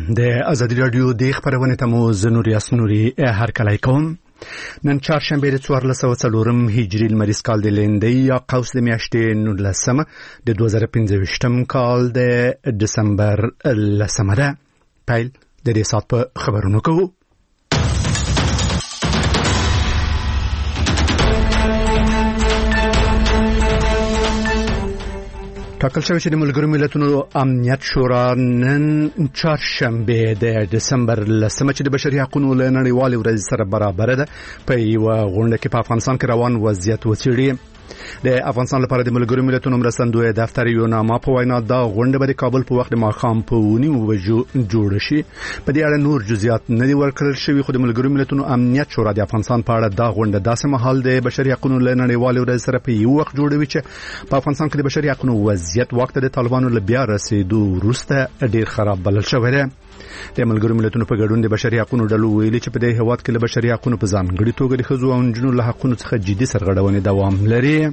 د ازادي رادیو د خبرونه تمو زنوري اسنوري هر کله کوم نن چهارشنبه د 1404 هجری لمریز کال د لندې یا قوس د میاشتې 19 د 2015 کال د دسمبر لسمه ده. پیل د دې سات په خبرونو کوو. ټاکل شوی چې د ملګرو ملتونو امنیت شورا نن چهارشنبه د دسمبر لسمه چې د بشري حقوقو له نړیوالې ورځې سره برابر ده په یوه غونډه کې په افغانستان کې روان وضعیت وڅېړي. د افغانستان لپاره د ملګرو ملتونو مرستندوی دفتر یو نامه په وینا دا غونډه به د کابل په وخت د ماښام په 9 بجو جوړ شي. په دې اړه نور جزئیات نه دي ورکړل شوي، خو د ملګرو ملتونو امنیت شورا د افغانستان په اړه دا غونډه داسې مهال د بشري حقوقو له نړیوالې ورځې سره په یو وخت جوړوي چې په افغانستان کې د بشري حقوقو وضعیت وخت د طالبانو له بیا رسیدو وروسته ډیر خراب بلل شوی دی. د ملګرو ملتونو په ګډون د بشري حقوقو ډلو ویلي چې په دې هیواد کې له بشري حقوقو په ځانګړي توګه د ښځو او نجونو له حقوقو څخه جدي سرغړونې دوام لري.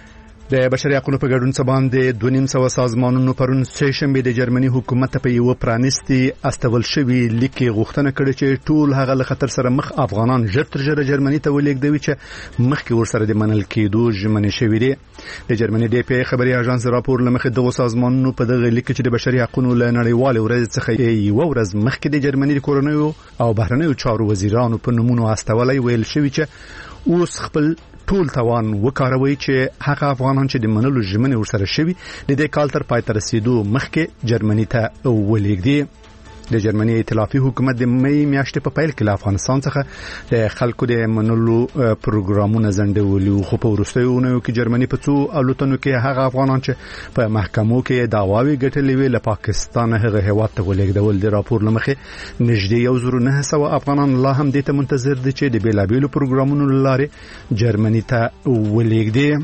د بشري حقوقو په ګډون سبان د 2.5 سازمانونو پرون سېشنبه د جرمني حکومت په یو پرانیستي استول شوی لیکي غوښتنه کړې چې ټول هغه له خطر سره مخ افغانان ژر تر ژره جرمني ته ولېږدوي چې مخکې ورسره د منل کېدو ژمنې شوې دي. د جرمني د پی خبري اژانس راپور لمخې دغه سازمانونو په دغه لیک چې د بشري حقوقو له نړیوالې ورځې څخه یو ورځ مخکې د جرمني د کورنیو او بهرنیو چارو وزیرانو په نومونو استولای ویل شوی چې اوس خپل ټول توان وکاروي چې هغه افغانان چې د منلو ژمنې ورسره شوي د دې کال تر پای ته رسیدو مخکې جرمني ته ولېږدي. د جرمني ائتلافي حکومت د مې میاشتې په پیل کې له افغانستان څخه د خلکو د منلو پروګرامونه ځنډولي، خو په وروستیو اونیو کې جرمني په څو الوتنو کې هغه افغانان چې په محکمو کې دعواوې ګټلې وې له پاکستان هغه هیواد ته ولېږدول. د راپور له مخې نږدې 1900 افغانان لا هم دې ته منتظر دي چې د بیلابیلو پروګرامونو له لارې جرمني ته ولېږدي.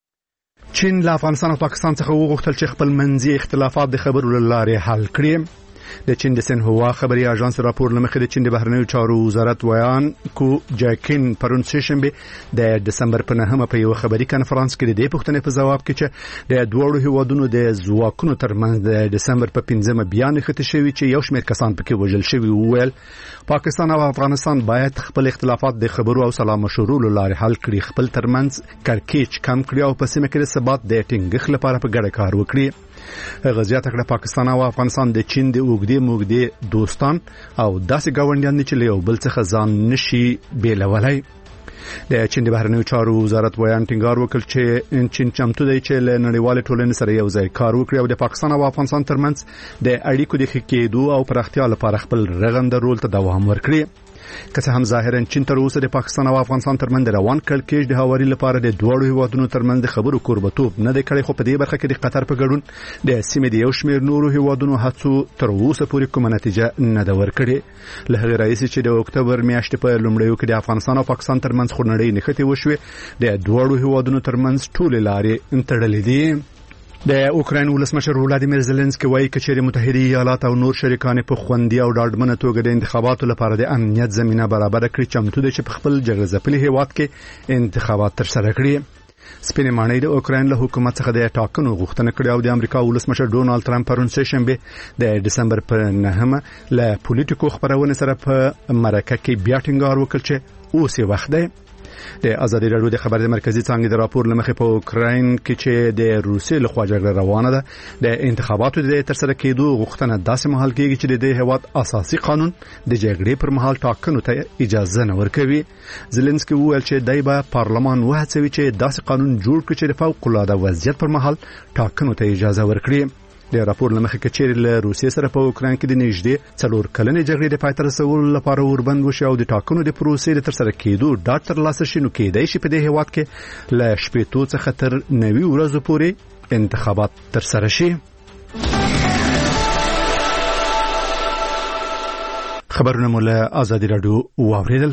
چین له افغانستان او پاکستان څخه وغوښتل چې خپل منځي اختلافات د خبرو له لارې حل کړي. د چین د سنهوا خبري اژانس راپور لمخې د چین د بهرنیو چارو وزارت ویان کو جاکین پرون سېشنبه د دسمبر په 9 په یو خبري کانفرنس کې د پښتنې په جواب کې چې د دوړو هیوادونو د ځواکونو ترمنځ د دسمبر په 15 بیان خته شوی چې یو شمېر کسان پکې وژل شوی وویل پاکستان او افغانستان باید خپل اختلافات د خبرو او سلام مشورو لاره حل کړي، خپل ترمنځ کړکېچ کم کړي او په سیمه کې د ثبات د ټینګښت لپاره په ګډه کار وکړي. غزیات کړه پاکستان او افغانستان د چین د اوګدي موګدي دوستان او داسې گاونډیان دي چې له یو بل څخه ځان نشي بیلولای. د چین د بهرنیو چارو وزارت ویان ټینګار وکړ چې چین چمتو دی چې له نړیوال ټولنې سره یو ځای کار وکړي او د پاکستان او افغانستان ترمنځ د اړیکو د ښه کېدو او پراختیا لپاره خپل رغنده رول ته دوام ورکړي. که څه هم ظاهرا چین تر اوسه د پاکستان او افغانستان ترمنځ روان کړکېچ د هواري لپاره د دوړو هیوادونو ترمنځ د خبرو کوربتوب نه دی کړی، خو په دې برخه کې د قطر په ګډون د سیمې د یو شمېر نورو هیوادونو هڅو تر اوسه پورې کومه نتیجه نه ده ورکړې. له هغې راهیسې چې د اکتوبر میاشتې په لومړیو کې د افغانستان او پاکستان ترمنځ خورنړۍ نښتې وشوې، د دوړو هیوادونو ترمنځ ټولې لارې تړلې دي. د اوکراین ولسمشر ولادیمیر زيلنسکي وايي چې چیرې متحده ایالات او نور شریکان په خوندي او ډاډمنه توګه د انتخاباتو لپاره د امنیت زمينه برابر کړي چمتو دي چې په خپل جګړه ځپلي هیواد کې انتخابات ترسره کړي. سپینې ماڼۍ د اوکراین له حکومت څخه د ټاکنو غوښتنه کړې او د امریکا ولسمشر ډونالد ټرمپ پرون سېشنبه د دسمبر په 9 له پولیټیکو خبرونه سره په مرکه کې بیا ټینګار وکړ چې اوس یې وخت دی. د ازادي رادیو د خبري مرکزی څنګه د راپور لمخې په اوکراین کې چې د روسیې له خوا جګړه روانه ده د انتخاباتو د ترسره کېدو غوښتنه داسې مهال کېږي چې د هیواد اساسي قانون د جګړې پر مهال ټاکنو ته اجازه نه ورکوي. زيلنسکي وویل چې دای په پارلمان وهڅوي چې داسې قانون جوړ کړي چې د فوق العاده وضعیت پر مهال ټاکنو ته اجازه ورکړي. د راپور لمخې کې چې له روسیې سره په اوکراین کې د نږدې 4 کلنې جګړې د پای ته رسولو لپاره وربند وشي او د ټاکنو د پروسې د ترسره کېدو ډاډ ترلاسه شي، نو کېدای شي په دې هیواد کې له شپږ څخه تر 90 ورځې پورې انتخابات ترسره شي. خبرونه مو له ازادي رادیو واوریدل.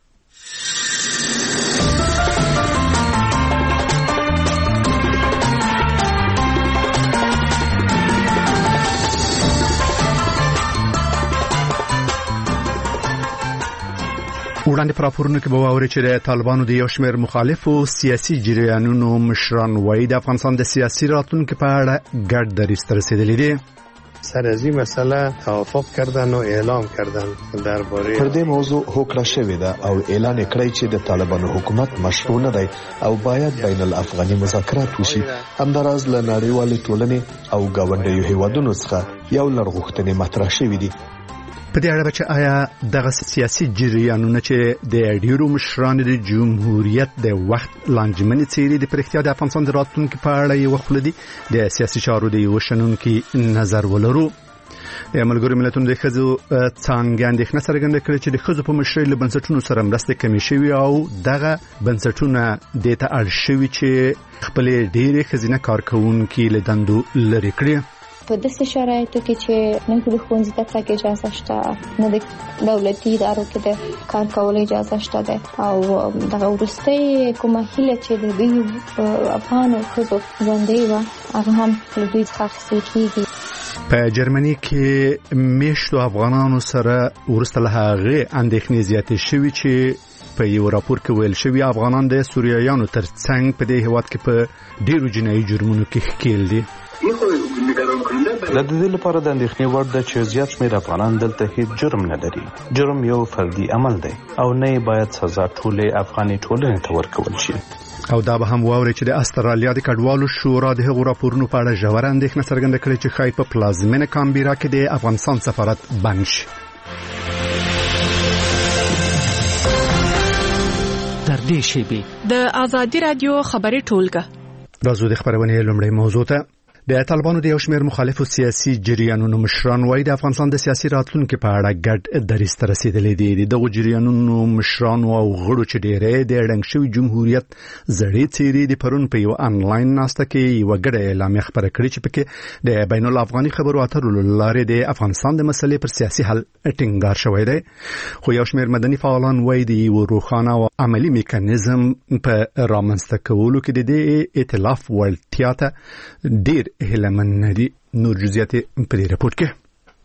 وړاندې پر راپورونو کې به واوري چې د طالبانو د یو شمېر مخالفو سیاسي جریانونو مشران وايي د افغانستان د سیاسي راتلونکو په اړه ګډ دریځ ته رسیدلي دي. سر از این مسئله توافق کردن و اعلام کردن درباره پر دې موضوع هوکړه شوې ده او اعلان کړی چې د طالبانو حکومت مشروع نه دی او باید بین الافغاني مذاکرات وشي. همداراز له نړیوالې ټولنې او ګاونډیو هیوادونو څخه یو لړ غوښتنې مطرح شوې دي. په دې اړه چې آیا دغه سیاسي جریانونه چې د ډیرو مشرانو د جمهوریت د وخت لانجمنې څیرې د پرختیا د افغانستان د راتلونکي په اړه یې وخلدي د سیاسي چارو د یو شنونکي نظر ولرو. د ملګرو ملتونو د ښځو څانګې اندېښنه څرګنده کړې چې د ښځو په مشرۍ له بنسټونو سره مرستې کمې شوي او دغه بنسټونه دې ته اړ شوي چې خپلې ډېرې ښځینه کارکوونکي له دندو لرې کړي. په داسې شرایطو کې چې نه د ښوونځي ته تګ اجازه شته، نه د دولتي ادارو کې د کار کولو اجازه شته ده او دغه وروستۍ کومه هیله چې د دوی افغانو ښځو ژوندۍ وه هغه هم له دوی څخه اخیستل کېږي. په جرمني کې میشتو افغانانو سره وروسته له هغې اندېښنې زیاتې شوي چې په یو راپور کې ویل شوي افغانان د سوریایانو تر څنګ په دې هیواد کې په ډیرو جنایي جرمونو کې ښکېل دي. د دې لپاره د اندېښنې وړ ده چې زیات شمېر افغانان دلته هیڅ جرم نه لري. جرم یو فردي عمل دی او نه باید سزا ټولې افغاني ټولنې ته ورکول شي. او دا به هم واوري چې د استرالیا د کډوالو شورا د هغو راپورونو په اړه ژوره اندېښنه څرګنده کړې چې ښایي په پلازمینه کانبیرا کې د افغانستان سفارت بند شي. در دې شیبې د آزادي رادیو خبري ټولګه راځو د خبرونې لومړی موضوع ته. د طالبانو د یو شمېر مخالفو سیاسي جریانونو مشران وایي د افغانستان د سیاسي راتلونکي په اړه ګډ دریځ ته رسیدلي دي. دغه جریانونو مشرانو او غړو چې ډېری د ړنګ شوي جمهوریت زړې څیرې د پرون په یو انلاین ناسته کې یوه ګډه اعلامیه خپره کړې چې پکې د بین الافغاني خبرو اترو له لارې د افغانستان د مسلې پر سیاسي حل ټینګار شوی دی. خو یو شمېر مدني فعالان وایي د یو روښانه او عملي میکانیزم په رامنځته کولو کې د دې ائتلاف وړتیا ته ډېر هیلمن ندي. نور جزئیات په دې راپور کې.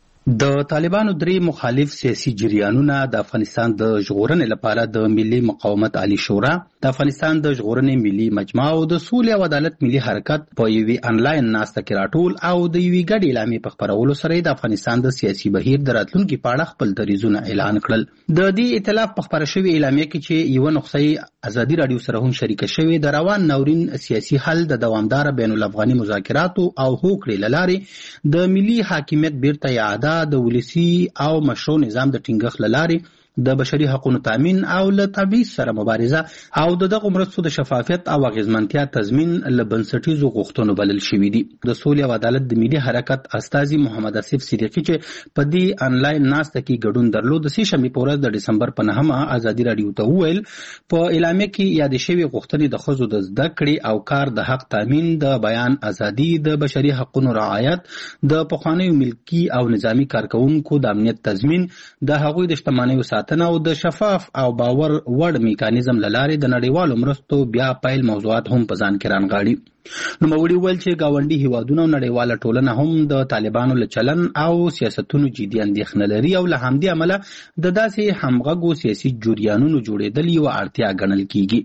د طالبانو درې مخالف سیاسي جریانونه د افغانستان د ژغورنې لپاره د ملي مقاومت عالی شورا، د افغانستان د ژغورنې ملي مجمع او د سولې او عدالت ملي حرکت په یوې انلاین ناسته کې راټول او د یوې ګډې اعلامیې په خپرولو سره د افغانستان د سیاسي بهیر د راتلونکي په اړه خپل دریځونه اعلان کړل. د دې ائتلاف په خپره شوې اعلامیه کې چې یوه نسخه ازادي رادیو سره هم شریکه شوې د روان ناورین سیاسي حل د دوامدار بین الافغاني مذاکراتو او هوکړې له لارې د ملي حاکمیت بیرته اعاده، د ولسی او مشروع نظام د ټینګښت له لارې د بشري حقوقو تامین او له تبعیض سره مبارزه او دغه مرستو د شفافیت او اغیزمنتیا تضمین له بنسټیزو غوښتنو بلل شوي دي. د سولې او عدالت د ملي حرکت استازي محمد اسف صدیقي چې په دې انلاین ناسته کې ګډون درلود د سې شنبې په ورځ د ډسمبر په 9 ازادي رادیو ته وویل په اعلامیه کې یادې شوې غوښتنې د ښځو د زده کړې او کار د حق تامین، د بیان ازادي، د بشري حقوقو رعایت، د پخوانیو ملکی او نظامی کارکونکو د امنیت تضمین، د هغوی د شتمنیو او د شفاف او باور وړ میکانیزم له لارې د نړیوالو مرستو بیا پیل موضوعات هم په ځان کې رانغاړي. نوموړي وویل چې ګاونډي هیوادونه او نړیواله ټولنه هم د طالبانو له چلن او سیاستونو جدي اندېښنه لري او له همدې امله د داسې همغږو سیاسي جریانونو جوړېدل یوه اړتیا ګڼل کېږي.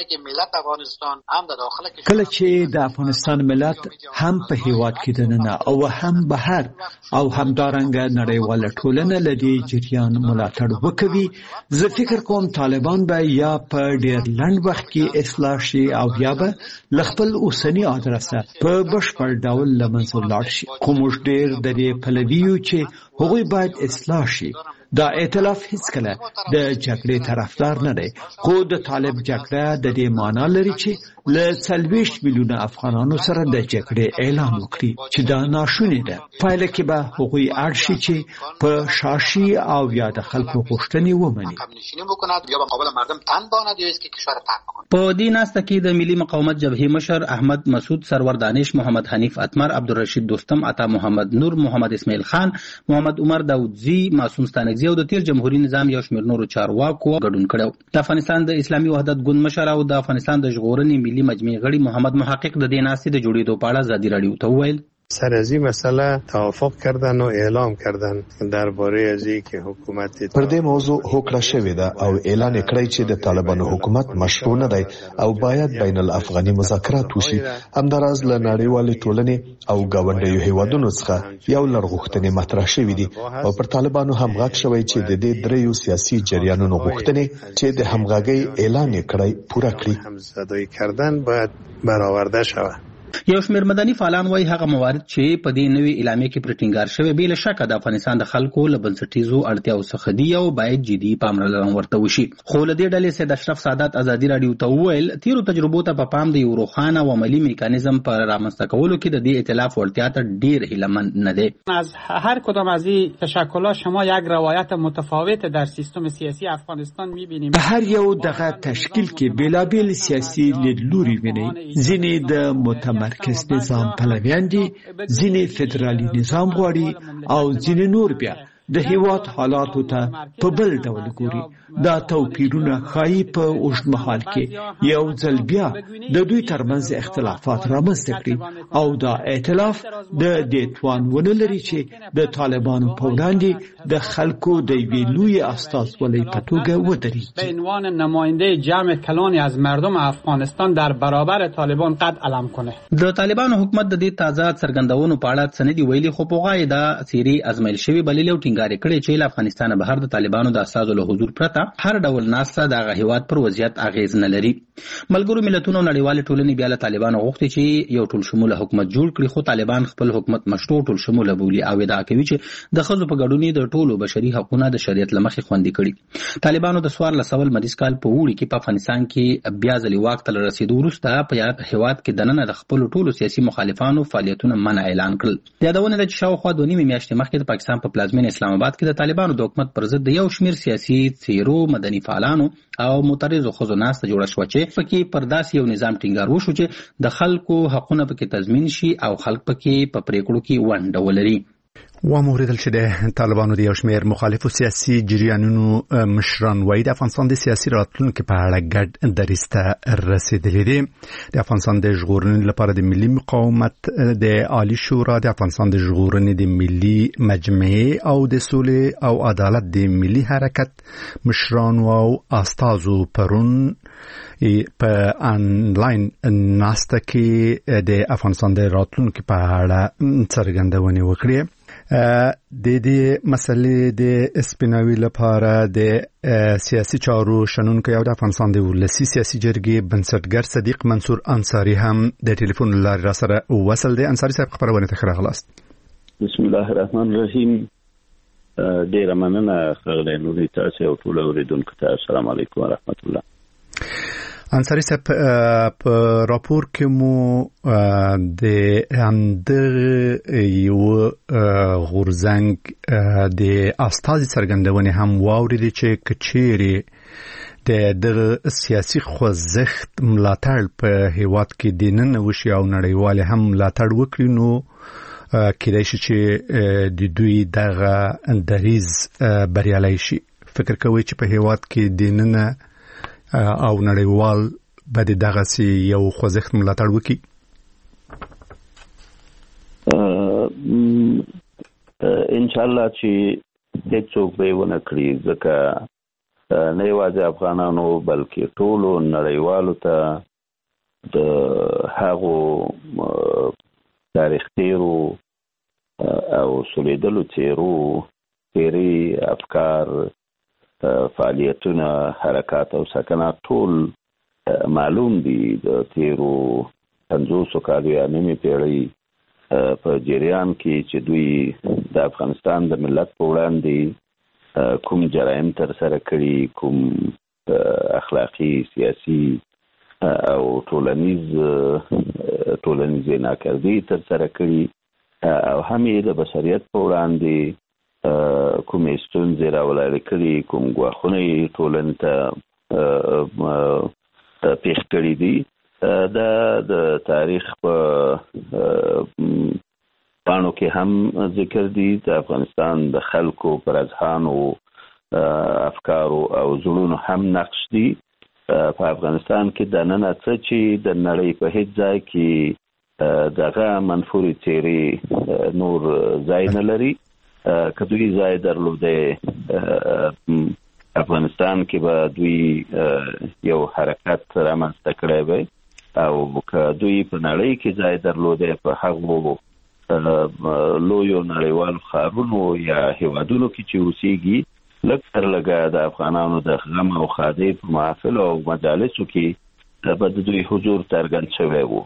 کله چې د افغانستان ملت هم په هیواد کې دننه او هم بهر او همدارنګه نړیواله ټولنه له دې جریان ملاتړ وکوي، زه فکر کوم طالبان به یا په ډېر لنډ وخت کې اصلاح شي او یا به له خپل اوسني ادرسه په بشپړ ډول له منځه ولاړ شي. خو موږ ډېر د دې پلوي یو چې هغوی باید اصلاح شي. دا ائتلاف هیڅکله د جګړې طرفدار نه دی، خو د طالب جګړه د دې معنا لري چې له 40 میلیونه افغانانو سره د جګړې اعلان وکړي چې دا ناشونې ده. پایله کې به هغوی اړ شي چې په شاشي او یا د خلکو غوښتنې ومني. په دې ناسته کې د ملي مقاومت جبهې مشر احمد مسعود سرور دانش، محمد حنیف اتمر، عبدالرشید دوستم، عطا محمد نور، محمد اسماعیل خان، محمد عمر داودزی، معصوم ستانکزی او د تیر جمهوریت نظام یو شمېر نورو چارواکو ګډون کړو. د افغانستان د اسلامي وحدت ګوند مشر او د افغانستان د ژغورنې ملي مجمع غړي محمد محقق د دې ناستې د جوړېدو په اړه ازادي رادیو ته وویل. سر از این مسئله توافق کردن و اعلام کردن درباره از اینکه حکومت پر دې موضوع هوکړه شوې ده او اعلان کړی چې د طالبانو حکومت مشروع نه دی او باید بین الافغاني مذاکرات وشي. همداراز له نړیوالې ټولنې او ګاونډیو هیوادونو څخه یو لړ غوښتنې مطرح شوې دي او پر طالبانو هم غږ شوی چې د دې دریو سیاسي جریانونو غوښتنې چې د همغږۍ اعلان کړی پوره کړي. همزدایی کردن باید برآورده شود. یو شمېر مدني فعالان وایي هغه موارد چې په دې نوې اعلامیه کې پرې ټینګار شوی بې له شکه د افغانستان د خلکو له بنسټیزو اړتیاو څخه دي او باید جدي پاملرنه ورته وشي. خو له دې ډلې سید اشرف سعادت ازادي راډیو ته وویل تیرو تجربو ته په پام د یو روښانه او عملي میکانیزم پر رامنځته کولو کې د دې ائتلاف وړتیا ته ډېر هیلهمند نه دی. از هر کدام از این تشکل‌ها شما یک روایت متفاوت در سیستم سیاسی افغانستان می‌بینیم. په هر یو دغه تشکیل کې بیلابیل سیاسي لیدلوري ویني. ځینې د متمرکز نظام پلویان دي، ځینې فدرالي نظام غواړي او ځینې نور بیا د هیواد حالاتو ته په بل ډول ګوري. دا توپیرونه ښایي په اوږدمهال کې یو ځل بیا د دوی ترمنځ اختلافات رامنځته کړي او دا ائتلاف د دې توان ونه لري چې د طالبانو په وړاندې د خلکو د یوې لویې استازولۍ په توګه ودرېږي. به عنوان نماینده جمع کلانی از مردم افغانستان در برابر طالبان قد علم کنه. د طالبانو حکومت د دې تازه څرګندونو په اړه څه نه دي ویلي، خو په غوایي دا څیرې ازمایل شوي بللې او ټینګار کړي چې له افغانستانه بهر د طالبانو د استازو له حضور پرته هر ډول ناسته د هغه هیواد پر وضعیت اغیز نه لري. ملګرو ملتونو نړیوالې ټولنې بیا له طالبانو غوښتي چې یو ټول شموله حکومت جوړ کړي، خو طالبان خپل حکومت مشروع ټول شموله بولي او ادعا کوي چې د ښځو په ګډون د ټولو بشري حقوقو د شریعت له مخې خوندي کړي. طالبانو د 1400 مریض کال په وړي کې په افغانستان کې بیا ځلې واک ته رسیدو وروسته په هیواد کې دننه د خپل ټولو سیاسي مخالفانو فعالیتونه منع اعلان کړل. یادونه ده چې شاوخوا 2.5 میاشتې مخکې د پاکستان په پلازمینه اسلام آباد کې د طالبانو د حکومت پر ضد د یو شمېر سیاسي څیرو، مدني فعالانو او معترضو ښځو ناسته جوړه شوه چې پکې پر داسې یو نظام ټینګار وشو چې د خلکو حقونه پکې تضمین شي او خلک پکې په پریکړو کې ونډه ولري. وموریدل چې د طالبانو د یو شمېر مخالفو سیاسي جریانونو مشران وایي د افغانستان د سیاسي راتلونکي په اړه ګډ دریځ ته رسېدلي دي. د افغانستان د ژغورنې لپاره د ملي مقاومت د عالی شورا، د افغانستان د ژغورنې د ملي مجمعې او د سولې او عدالت د ملي حرکت مشران او استازو پرون په انلاین ناسته کې د افغانستان د راتلونکي په اړه څرګندونې وکړې. د دې مسلې د اسپیناوي لپاره د سیاسي چارو شنونکو او د افغانستان د ولسي سیاسي جرګې بنسټګر صدیق منصور انصاری هم د ټلیفون لارې را سره وصل دی. انصاری صاحب خبرونه ته راغلاست. بسم الله الرحمن الرحیم. ډیره مننه خغلی نوري تاسو او ټول اوریدونکو ته السلام علیکم ورحمت الله. انصاری صاحب په راپور کې مو د همدغه یو غورځنګ د استازي څرګندونې هم واوریدې چې کچېرې د سیاسي خوځښت ملاتړ په هیواد کې دننه وشي او نړیوال هم ملاتړ وکړي، نو کېدای شي چې د دوی دغه دریځ بریالی شي. فکر کوئ چې په هیواد کې دننه او نړیوال به دغه سي یو خوځښت ملاتړ وکړي؟ ان شاء الله چې هیڅوک به ونه کړي، ځکه نه یوازې افغانانو بلکې ټولو نړیوالو ته د هغو تاریخ تیرو او سولیدلو تیري افکار، فعالیتونه، حرکات او سکنات ټول معلوم دي. د تیرو 50 کالو یا نیمې پیړۍ په جریان کې چې دوی د افغانستان د ملت په وړاندې کوم جرایم تر سره کړي، کوم اخلاقی، سیاسي او ټولنیزې ناکردي تر سره کړي او هم یې د بشریت په وړاندې کومې ستونزې راولاړې کړي، کوم ګواښونه یې ټولنې ته پیښ کړي دي. دا د تاریخ په پاڼو کې هم ذکر دي. د افغانستان د خلکو پر اذهانو، افکارو او زړونو هم نقش دي. په افغانستان کې دننه څه چې د نړۍ په هیڅ ځای کې دغه منفوري څیرې نور ځای نه لري. که دوی ځای درلوده افغانستان کې به دوی یو حرکت رامنځته کړی وي او که دوی په نړۍ کې ځای درلوده په هغو لویو نړیوالو ښارونو یا هیوادونو کې چې اوسېږي لږ تر لږه د افغانانو د غم او ښادۍ په محافلو او مجالسو کې به د دوی حضور څرګند شوی و.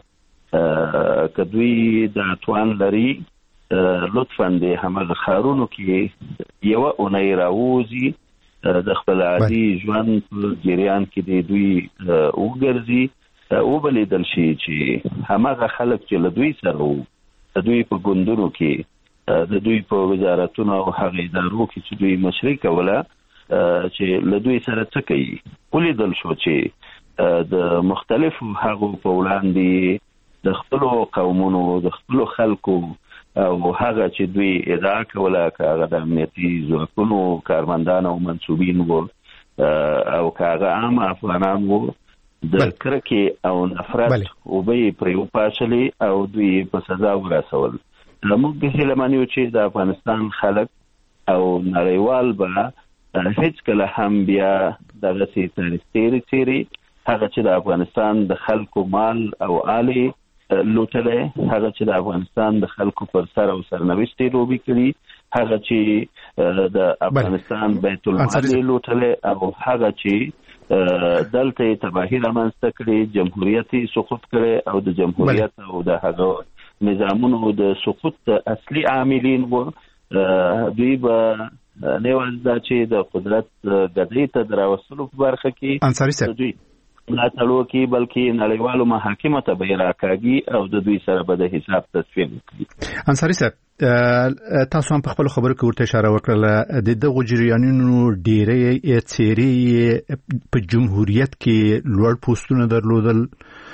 که دوی دا توان لري لطفاً د همغه ښارونو کې یوه اونۍ راووځي د خپل عادي ژوند په جریان کې د دوی وګرځي وبلیدل شي چې همغه خلک چې له دوی سره وو د دوی په ګوندونو کې د دوی په وزارتونو او هغه ادارو کې چې دوی مشري کوله چې له دوی سره څه کوي. ولیدل شو چې د مختلفو هغو په وړاندې د خپلو قومونو د خپلو خلکو او هغه چې دوی ادعا کوله که هغه د امنیتي ځواکونو کارمندان او منصوبین وو او که هغه عام افغانان وو د کرکې او نفرت اوبه پرې وپاشلې او دوی په سزا ورسول. موږ هیله منو چې د افغانستان خلک او نړیوال به هیڅکله هم بیا دغسې تاریخي څیرې هغه چې د افغانستان د خلکو مال او آلې لوټلی، هغه چې د افغانستان د خلکو پر سر او سرنوشت لوبې کړي، هغه چې د افغانستان بیت المال لوټلی او هغه چې دلته تباهي رامنځته کړي، جمهوریت سقوط کړي او د جمهوریت او د هغه نظامونو د سقوط اصلي عاملین وو. دوی به نیواز دا چې د قدرت ګدۍ ته د راوستلو په برخه کې انصاري صاحب دوی ملاتړ وکړي، بلکې نړیوالو محاکمو ته به یې راکاږي او د دوی سره به د حساب تصفیه وکړي. انصاري صاحب تاسو هم په خپل خبرو کې ورته اشاره وکړه د دغو جریانونو ډېرې څیرې په جمهوریت کې لوړ پوسټونه درلودل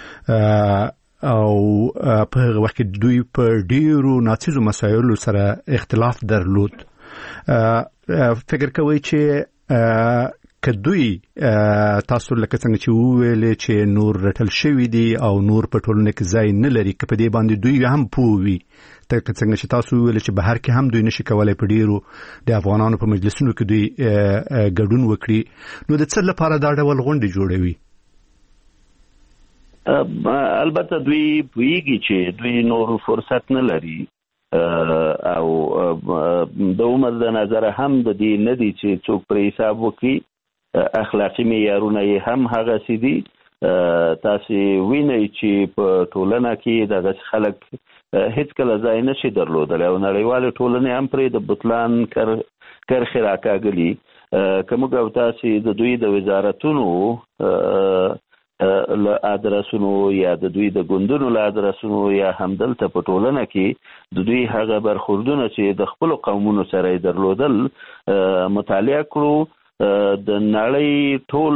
او په هغه وخت کې دوی په ډېرو ناڅیزو مسایلو سره اختلاف درلود. فکر کوئ چې که دوی تاسو لکه څنګه چې وویلې چې نور رټل شوي دي او نور په ټولنه کې ځای نه لري، که په دې باندې دوی هم پوه وي، لکه څنګه چې تاسو وویلې چې بهر کې هم دوی نشي کولی په ډیرو د افغانانو په مجلسونو کې دوی ګډون وکړي، نو د څه لپاره دا ډول غونډې جوړوي؟ البته دوی پوهیږي چې دوی نور فرصت نه لري او د عمر د نظره هم د دې نه دي چې څوک پرې حساب وکړي. اخلاقي معیارونه یې هم هغسې دي. تاسې وینئ چې په ټولنه کې دغه خلک هیڅکله ځای نشي درلودلی او نړیوالې ټولنې هم پرې د بطلان کرښې راکاږلي. که موږ او تاسې د دوی د وزارتونو له ادرسونو یا د دوی د ګوندونو له ادرسونو یا همدلته په ټولنه کې د دوی هغه برخوردونه چې د خپلو قومونو سره یې درلودل مطالعه کړو، د نړۍ ټول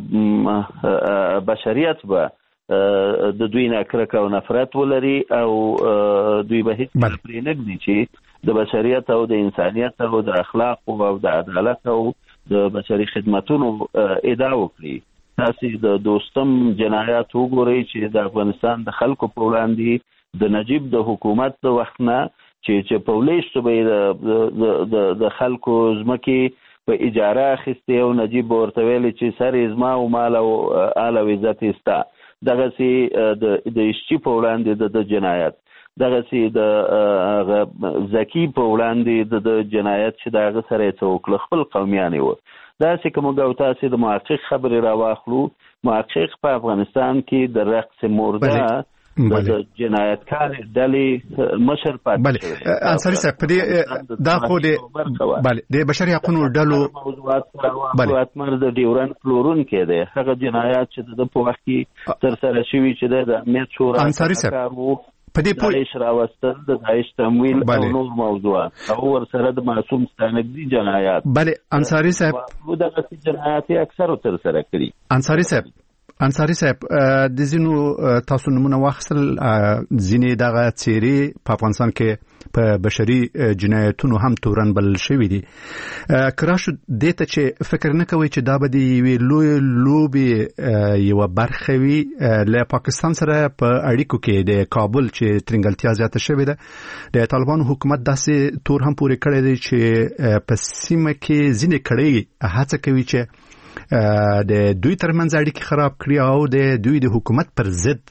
بشریت به د دوی نه کرکه او نفرت ولري او دوی به هیڅ پرې نه ږدي چې د بشریت او د انسانیت او د اخلاقو او د عدالت او د بشري خدمتونو ادعا وکړي. تاسې د دوستم جنایات وګورئ چې د افغانستان د خلکو په وړاندې د نجیب د حکومت د وخت نه چې په ولیشتو به یې د خلکو ځمکې په اجاره اخیستې او نجیب ورته ویلې چې سر یې زما او مال او آل او عزت یې ستا. دغسې د اشچي په وړاندې د جنایت، دغسې د زکي په وړاندې د جنایت چې د هغه سره یې څه وکړه، خپل قومیان یې وه. داسې که موږ او تاسې د محقق خبرې راواخلو، محقق په افغانستان کې د رقص مرده د جنایتکار ډلې مشر پاتې شوی. انصاري صاحب په دې دا خو د بشري حقوقو ډلو موضوعات مرد ډیورن پلورونکی دی، هغه جنایات چې د په وخت کې ترسره شوي چې د امنیت شورا انصاري صاحب په دې داعش راوستل، د داعش تمویل او نور موضوعات او ورسره د معصوم ستانکزي جنایات. بله انصاري صاحب دغسې جنایات یې اکثرو ترسره کړي. انصاري صاحب د ځینو تاسو نمونه واخیستل، ځینې دغه څیرې په افغانستان کې په بشري جنایتونو هم تورن بلل شوی دي. کراشو دته چې فکر نه کوي چې دا به دی لوی لوبي یو برخه وي له پاکستان سره په اړیکو کې د کابل چې ترنګلتیا زیاته شوې ده. د طالبان حکومت داسې تور هم پورې کړی دی چې په سیمه کې ځینې کړي هڅه کوي چې د دوی ترمنځ اړیکې خراب کړي او د دوی د حکومت پر ضد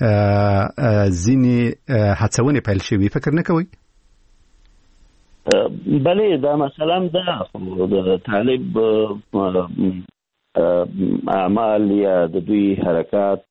ځینې هڅونې پیل شوي. فکر نه کوي؟ بله دا مثلا د طالب اعمال یا د دوی حرکات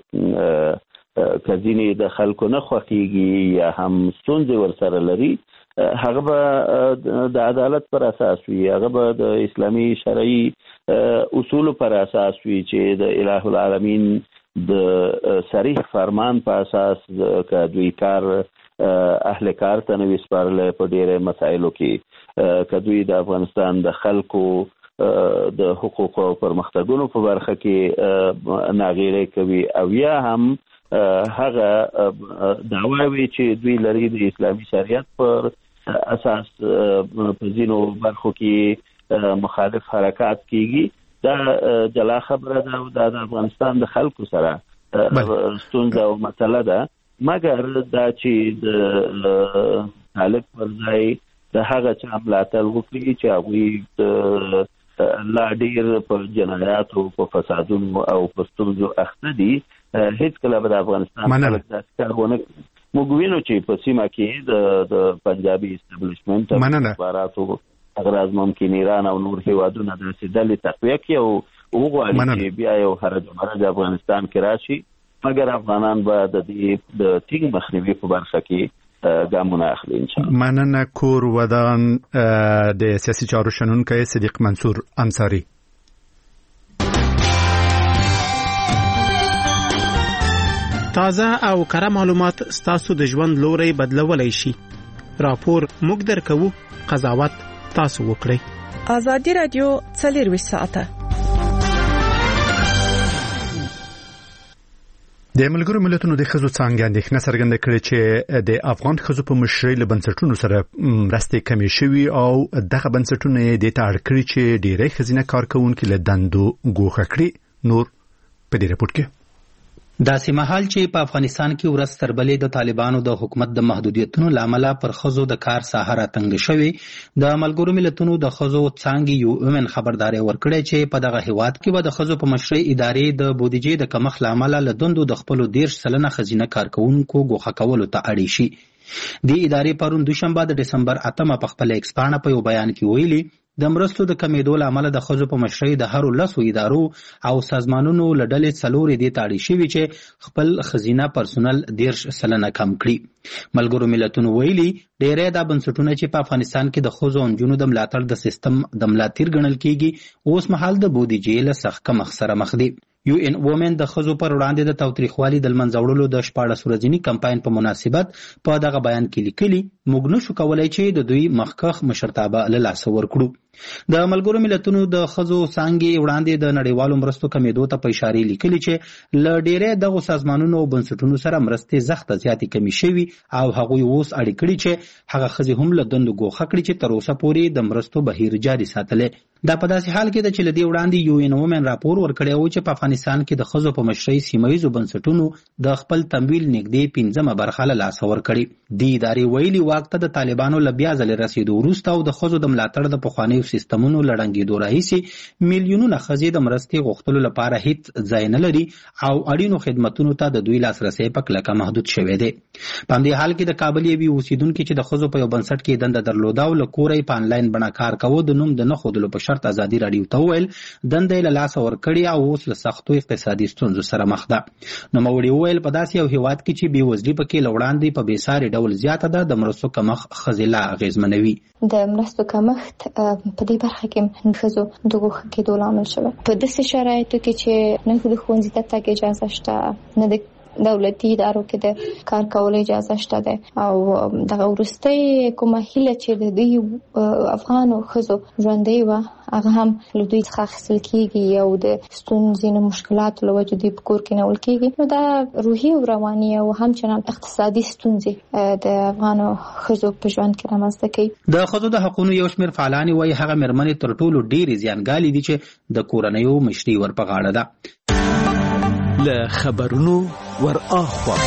کزینی د خلکو نه خوښیږي یا هم ستونزې ورسره لري، هغه به د عدالت پر اساس وي، هغه به د اسلامي شرعي اصول پر اساس وي چې د الٰه العالمین د صریح فرمان په اساس که دوی کار اهل کار ته نوي سپارلی په ډېرې مسایلو کې، که دوی د افغانستان د خلکو د حقوقو او پرمختګونو په برخه کې ناغېړی کوي او یا هم هغه دعواوي چې دوی لري د اسلامي شریعت پر اساس په ځینو برخو کې مخالف حرکات کیږي. دا جلا خبره ده او د افغانستان د خلکو سره ستونزه او مسله ده، مګر دا چې د طالب پر ځای د هغه چا ملاتړ وکړي چې هغوی لا ډېر په جنایاتو په فسادونو او په ستونزو اخته دي، هیڅ کله به د افغانستان خلک داسې کار ونه کړي. موږ وینو چې په سیمه کې د پنجابي اسټابلیشمنټ او استخباراتو اغراض ممکن ایران او نور هیوادونه داسې ډلې تقویه کړي او وغواړي چې بیا یو هرج و مرج افغانستان کې راشي، مګر افغانان به د دې د ټینګ مخنیوي په برخه کې ګامونه اخلي انشاءالله. مننه. کور ودان د سیاسي چارو شنونکی صدیق منصور انصاری. تازه او کره معلومات ستاسو د ژوند لوري بدلولای شي. راپور موږ درکو، قضاوت تاسو وکړئ. ازادي رادیو 24 ساعته. د ملګرو ملتونو د ښځو څانګې اندېښنه څرګنده کړې چې د افغان ښځو په مشرۍ له بنسټونو سره مرستې کمې شوي او دغه بنسټونه یې دې ته اړ کړي چې ډېری ښځینه کارکوونکي له دندو ګوښه کړي. نور په دې رپورټ کې داسې مهال چې په افغانستان کې ورځ تر بلې د طالبانو د حکومت د محدودیتونو لامل پر ښځو د کار ساحه تنګ شوی، د ملګرو ملتونو د ښځو څانګې UN خبرداري ورکړې چې په دغه هیواد کې به د ښځو په مشرۍ ادارې د بودیجې د کمښت لامل له دندو د خپل 13% خزینه کارکونکو ګوښه کولو ته اړ شي. د ادارې پرون دوشنبه د دسمبر 8 په خپل ایکس پاڼه په یو بیان کې ویلي د مرستو د کمیدو لامل د ښځو په مشرۍ د هرو 10 ادارو او سازمانونو له ډلې 4 دې تاړي شوي چې خپل خزینه پرسونل 13% کم کړي. ملګرو ملتونو ویلي ډېری دا بنسټونه چې په افغانستان کې د ښځو او نجونو د ملاتړ د سیستم د ملاتړ ګڼل کیږي اوس مهال د بودیجې له سخت کمښت سره مخ دي. UN Women د ښځو پر وړاندې د تاوتریخوالي د منځه وړلو د 14 ورځني کمپاین په مناسبت په دغه بیان کې لیکلي موږ نشو کولای چې د دوی مخکخ مشرتابه له لاسه ورکړو. د ملګرو ملتونو د ښځو څانګې وړاندې د نړیوالو مرستو کمیدو ته په اشاره لیکلي چې له ډېری دغو سازمانونو او بنسټونو سره مرستې زخته زیاتې کمې شوي او هغوی اوس اړ کړي چې هغه ښځې هم له دندو ګوښه کړي چې تر اوسه پورې د مرستو بهیر جاري ساتلی. دا په داسې حال کې ده چې له دې وړاندې UN Women راپور ورکړی و چې په افغانستان کې د ښځو په مشرۍ سیمهییزو بنسټونو د خپل تمویل نږدې 15 برخه له لاسه ورکړي. دې ادارې ویلي واک ته د طالبانو له بیا ځلې رسېدو وروسته او د ښځو د ملاتړ د پخوانیو سیستمونو له ړنګېدو راهیسې میلیونونه ښځې د مرستې غوښتلو لپاره هیڅ ځای نه لري او اړینو خدمتونو ته د دوی لاسرسی په کلکه محدود شوی دی. په همدې حال کې د کابل یوې اوسیدونکي چې د ښځو په یو بنسټ کې دنده درلوده او له کوره یې په انلاین بڼه کار کوه د نوم د نه ښودلو په شرط ازادي راډیو ته وویل دنده یې له لاسه ورکړې او اوس له سختو اقتصادي ستونزو سره مخ ده. نوموړي وویل په داسې یو هیواد کې چې بېوزلي پکې له وړاندې په بېساري ډول زیاته ده د مرستو کمښت ښځې لا اغېزمنوي. د مرستو کمښت په دې برخه کې ښځو د ګوښه کېدو لامل شوی په داسې شرایطو کې چې نه د ښوونځي ته تګ اجازه شته، نه د دولتي ادارو کې د کار کولو اجازه شته ده او دغه ورستۍ کومه هیله چې د دوی افغان خزو ژوندۍ و هغه هم له دوی څخه اخیستل کیږي او د ستونزې نه مشکلات له وجې دوی په کور کې نیول کیږي. نو دا روحي او رواني او همچنان اقتصادي ستونزې د افغان خزو په ژوند کې رامنځته کوي. د خزو د حقوقو یو شمېر فعالان وایي هغه مېرمنې تر ټولو ډېرې زیانګالې دي چې د کورنیو مشري ور په غاړه ده. له خبرونو ور اخوا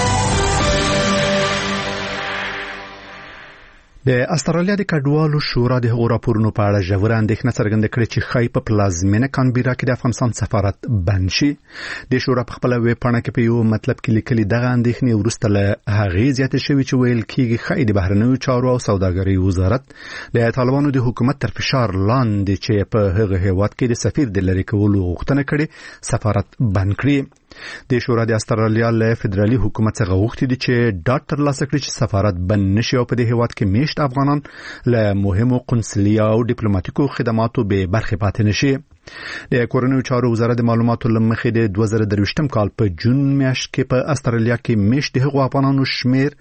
د استرالیا د کډوالو شورا د هغو راپورونو په اړه ژوره اندېښنه څرګنده کړې چې ښایي په پلازمینه کانبیرا کې د افغانستان سفارت بند شي. د شورا په خپله ویب پاڼه کې په یو مطلب کې لیکلي دغه اندېښنې وروسته له هغې زیاتې شوې چې ویل کېږي ښایي د بهرنیو چارو او سوداګرۍ وزارت د طالبانو د حکومت تر فشار لاندې چې په هغه هیواد کې د سفیر د لرې کولو غوښتنه کړې سفارت بند کړي. د شورا د استرالیا له فدرالي حکومت څخه غوښتي دي چې ډاډ ترلاسه کړي چې سفارت بند نشي او په دې هیواد کې میشت افغانان له مهمو قنصلي او ډیپلوماټیکو خدماتو به برخې پاتې نشي. د کورنیو چارو وزارت د معلوماتو لمخې د 2023 کال په جون میاشت کې په استرالیا کې میشت د افغانانو شمیر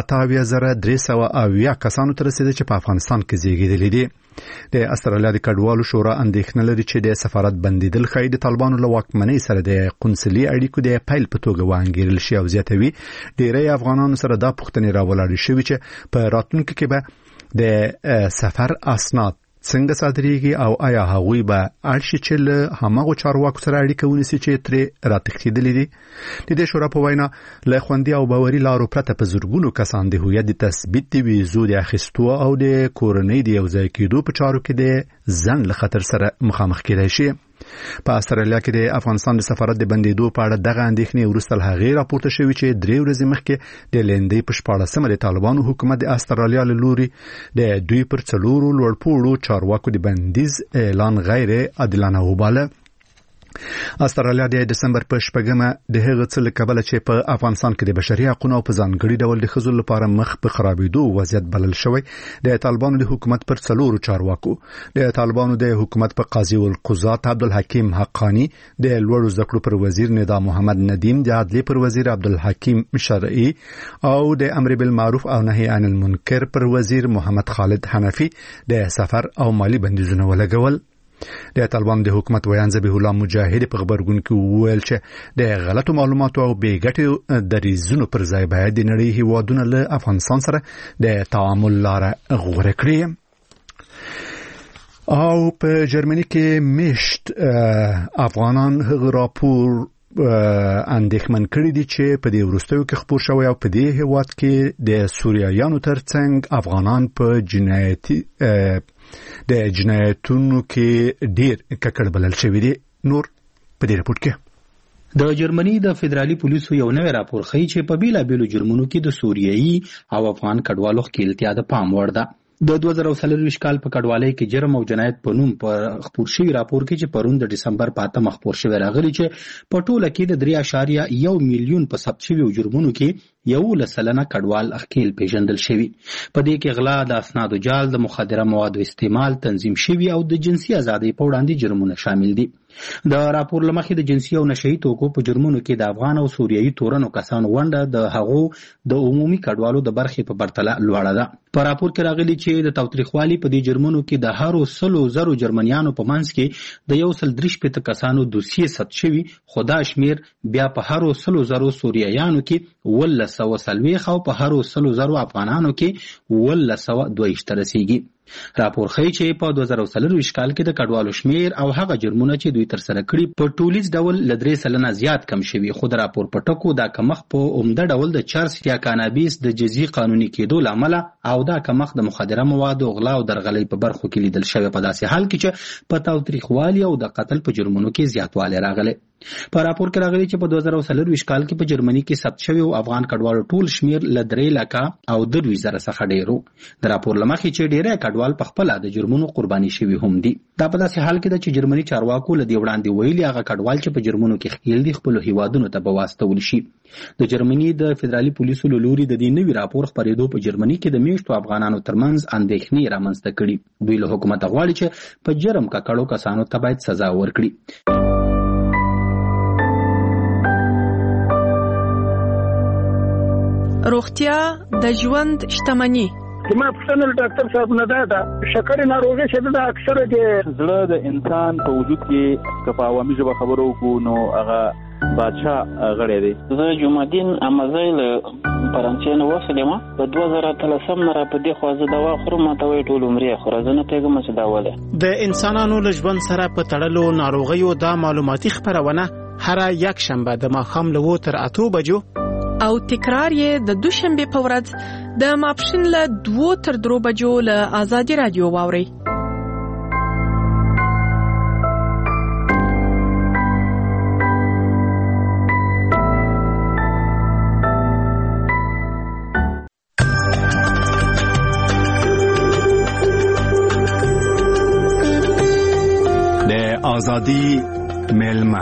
83,380 کسانو ته رسیدي چې په افغانستان کې زیږیدلي دي. د استرالیا د کډوالو شورا اندېښنه لري چې د سفارت بندیدل ښایي د طالبانو له واکمنۍ سره د قنصلي اړیکو د پیل په توګه وانګیرل شي او زیاتوي ډېری افغانانو سره دا پوښتنې راولاړې شوې چې په راتلونکي کې به د سفر اسناد څنګه صادریږي او آیا هغوی به اړ شي چې له هماغو چارواکو سره اړیکه ونیسي چې ترې راتښتېدلي دي. د دې شورا په وینا له خوندي او باوري لارو پرته په زرګونو کسان د هویت د تثبیت د ویزو د اخیستو او د کورنۍ د یوځای کېدو په چارو کې د ځنډ له خطر سره مخامخ کېدای شي. په استرالیا کې د افغانستان د سفارت د بندیدو په اړه دغه اندېښنې وروسته له هغې راپورته شوې چې 3 ورځې مخکې د لندۍ په 14مه د طالبانو حکومت د استرالیا له لوري د دوی پر 4 لوړپوړو چارواکو د بندیز اعلان غیر عادلانه وباله. استرالیا د دسمبر په 8مه د هغه څه له کبله چې په افغانستان کې د بشري حقوقو او په ځانګړي ډول د ښځو لپاره مخ په خرابېدو وضعیت بلل شوی د طالبانو د حکومت پر 4 چارواکو د طالبانو د حکومت په قاضي القضات عبدالحکیم حقانی د لوړو زده کړو پر وزیر ندا محمد ندیم د عدلیې پر وزیر عبدالحکیم شرعي او د امر بالمعروف او نهي عن المنکر پر وزیر محمد خالد حنفي د سفر او مالی بندیزونه ولګول. د طالبان د حکومت ویان ذبیح الله مجاهد په خبرګون کې وویل چې د غلطو معلوماتو او بې ګټې دریځونو پر ځای باید د نړۍ هیوادونه له افغانستان سره د تعامل لاره غوره کړي. او په جرمني کې میشت افغانان هغه راپور اندېښمن کړي دي چې په دې وروستیو کې خپور شوی او په دې هیواد کې د سوریایانو ترڅنګ افغانان په د جنایتونو کې ډیر ککړ بلل شوی دي. نور په دې راپور کې د جرمني د فدرالي پولیسو یو نوی راپور ښیي چې په بیلابیلو جرمونو کې د سوریایي او افغان کډوالو ښکیلتیا د پام وړ ده. د 2024 کال په کډوالۍ کې جرم او جنایت په نوم په خپور شوی راپور کې چې پرون د دسمبر په 8 خپور شوی راغلی چې په ټوله کې د 3.1 میلیون په ثبت شویو جرمونو کې 11% کډوال ښکیل پیژندل شوی. په دې کې غلا، د اسنادو جال، د مخدره موادو استعمال، تنظیم شوی او د جنسي ازادۍ په وړاندې جرمونه شامل دي. د راپور لمخې د جنسي او نشئی توکو په جرمونو کې د افغان او سوریایي تورنو کسانو ونډه د هغو د عمومي کډوالو د برخې په پرتله لوړه ده. په راپور کې راغلي چې د تاوتریخوالي په دې جرمونو کې د هرو 100,000 جرمنیانو په منځ کې د 133 کسانو دوسیې ثبت شوي، خو دا شمیر بیا په هرو 100,000 سوریایانو کې 1140 او په هرو 100,000 افغانانو کې 1122 رسیږي. راپور ښیي چې په 2024 کال کې د کډوالو شمیر او هغه جرمونه چې دوی تر سره کړي په ټولیز ډول ل 3% زیات کم شوي، خو د راپور په ټکو دا کمښت په عمده ډول د چرس یا کانابیس د جزئی قانوني کېدو لامل او دا کمښت د مخدره موادو، غلا او درغلۍ په برخو کې لیدل شوی، په داسې حال کې چې په تاوتریخوالي او د قتل په جرمونو کې زیاتوالی راغلی. په راپور کې راغلي چې په 2024 کال کې په جرمني کې ثبت شوی او افغان کډوالو ټول شمیر ل 3,02,000 څخه ډیرو. د راپور لمخې چې ډیری کډوال په خپل د جرمونو قرباني شوی هم دي. دا په داسې حال کې ده چې جرمني چارواکو له دې وړاندې ویلي هغه کډوال چې په جرمونو کې ښکیل دي خپل هیوادونو ته به واستول شي. د جرمني د فدرالي پولیسو له لوري د دې نوي راپور خپرېدو په جرمني کې د میشتو افغانانو ترمنځ اندېښنې رامنځته کړي. دوی له حکومت غواړي چې په جرم ککړو کسانو ته باید سزا ورکړي. روغتیا د ژوند شتمني. ما پښتنه ډاکټر صاحب نه دا شکر ناروغي چې دا اکثره د زړه د انسان په وجود کې که په عوامي ژبه خبرو وکړو نو هغه بادشاه غړی دی. زه جمعدین امازۍ له فرانسې نه وسلم په 2013 نه را په دې خو زه دوا خورم ماته وایي ټول عمرې خورم زه نه پوهېږم چې دا ولې. د انسانانو له ژوند سره په تړلو ناروغیو دا معلوماتي خپرونه هر یک شنبه د ماښام له 7 تر 8 بجو او تکرار یې د دوشنبه په ورځ د ماپښین له 2 تر 3 بجو له آزادي رادیو واوري. د آزادي ملما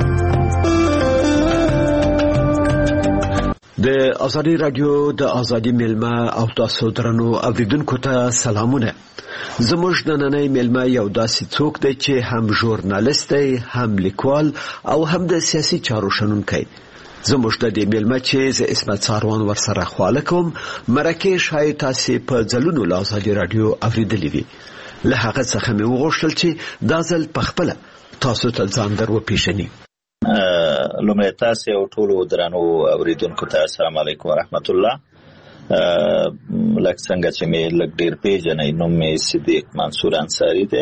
د آزادي رادیو د آزادي ملما او تاسو درنو اوریدونکو ته سلامونه. زموږ نننۍ ملما یو داسې څوک دی چې هم ژورنالیست دی، هم لیکوال او هم د سیاسي چارو شنونکی. زموږ د دې ملما چې زه اسمت ساروان ورسره خواله کوم مرکه شای تاسو په ځلونو له آزادي رادیو اوریدلې وي. له هغه څخه مې وغوښتل چې دا ځل په خپله تاسو ته ځان در وپېژني. لومړی تاسو او ټولو درنو اوریدونکو ته السلام علیکم ورحمت الله. لکه څنګه چې مې لږ ډېر پیژنئ، نوم مې صدیق منصور انصاري دی.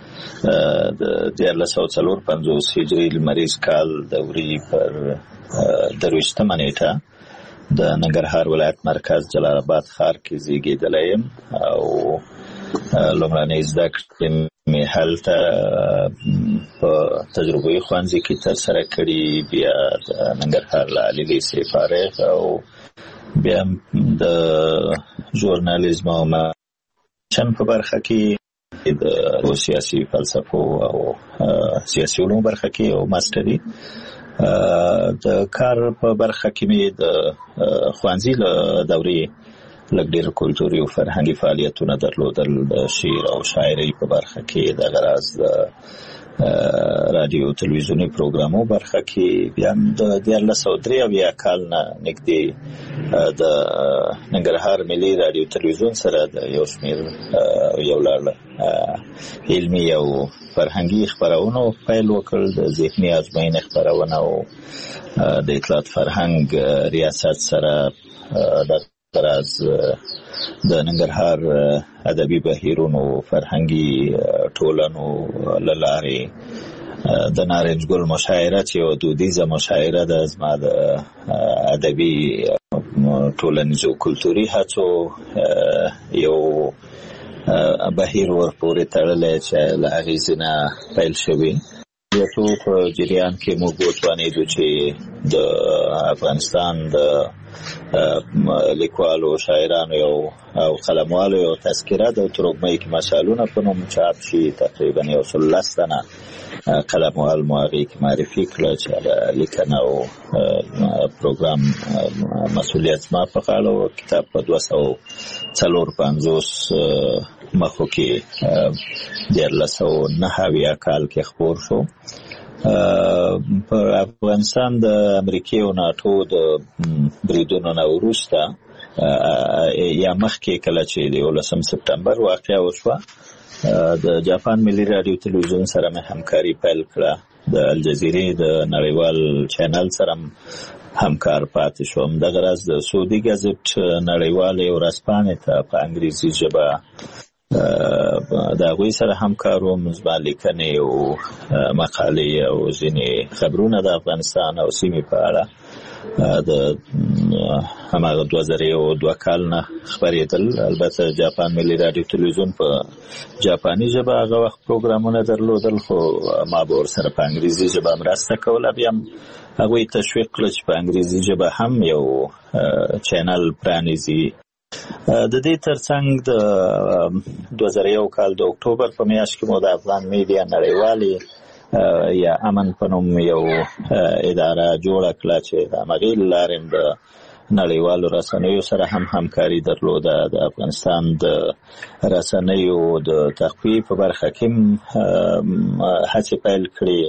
د 1954 هجري لمریز کال د وري پر 23 نیټه د ننګرهار ولایت مرکز جلال آباد ښار کې زیږېدلی یم او لومړنۍ زده کړې مې هلته په تجربوي ښوونځي کې ترسره کړي، بیا د ننګرهار له عالي لیسې فارغ او بیا د ژورنالیزم او مشن په برخه کې د سیاسي فلسفو او سیاسي علومو برخه کې او ماستري. د کار په برخه کې مې د ښوونځي له دورې لږ ډېر کلتوري او فرهنګي فعالیتونه درلودل. د شعر او شاعرۍ په برخه کې د غراز د رادیو تلویزیوني پروګرامو برخه کې بیا د 1983 کال نه نږدې د ننګرهار ملي رادیو تلویزیون سره د یو شمېر یو لړ علمي او فرهنګي خپرونو پیل وکړ. د ذهني ازموینې خپرونه او د اطلاعات فرهنګ ریاست سره د غراز د ننګرهار ادبي بهیرونو فرهنګي ټولنو له لارې د نارنج ګل مشاعره چې یو دودیزه مشاعره ده زما د ادبي ټولنیزو کلتوري هڅو یو بهیر ورپورې تړلی چې له هغې نه پیل شوي. یو په جریان کې موږ وتوانېدو چې د افغانستان د لیکوالو شاعرانو او قلموالو یو تذکره د ترکمنۍ کې مشالونه په نوم چاپ شي. تقریبا 110 تنه قلموال مو هغې کې معرفي کړه چې لیکنه او پروګرام مسؤلیت زما په غاړه و. کتاب په 254 مخو کې 1909 کال کې خپور شو. په افغانستان د امریکې او ناټو د بریدونو نه وروسته یا مخکې کله چې د 11 سپتمبر واقعه وشوه د جاپان ملي رادیو تلویزیون سره مې همکاري پیل کړه. د الجزیرې د نړیوال چینل سره همکار پاتې شوم. دغه راز د سعودي ګازټ نړیوالې ورځپاڼې ته په انګریزي ژبه د هغوی سره همکار وم. زما لیکنې او مقالې او ځینې خبرونه د افغانستان او سیمې په اړه د هماغه 2002 کال نه خپرېدل. البته جاپان ملي رادیو تلویزیون په جاپاني ژبه هغه وخت پروګرامونه درلودل، خو ما به ورسره په انګریزي ژبه مرسته کوله. بیا هم هغوی تشویق کړه چې په انګریزي ژبه هم یو چینل پرانیزي. د دې ترڅنګ د 2001 کال د اکتوبر په میاشت کې مو د افغان میډیا نړیوالې یا امن په نوم یو اداره جوړه کړه چې د همغې له لارې د نړیوالو رسنیو سره هم همکاري درلوده. د افغانستان د رسنیو د تقویې په برخه کې هڅې پیل کړې.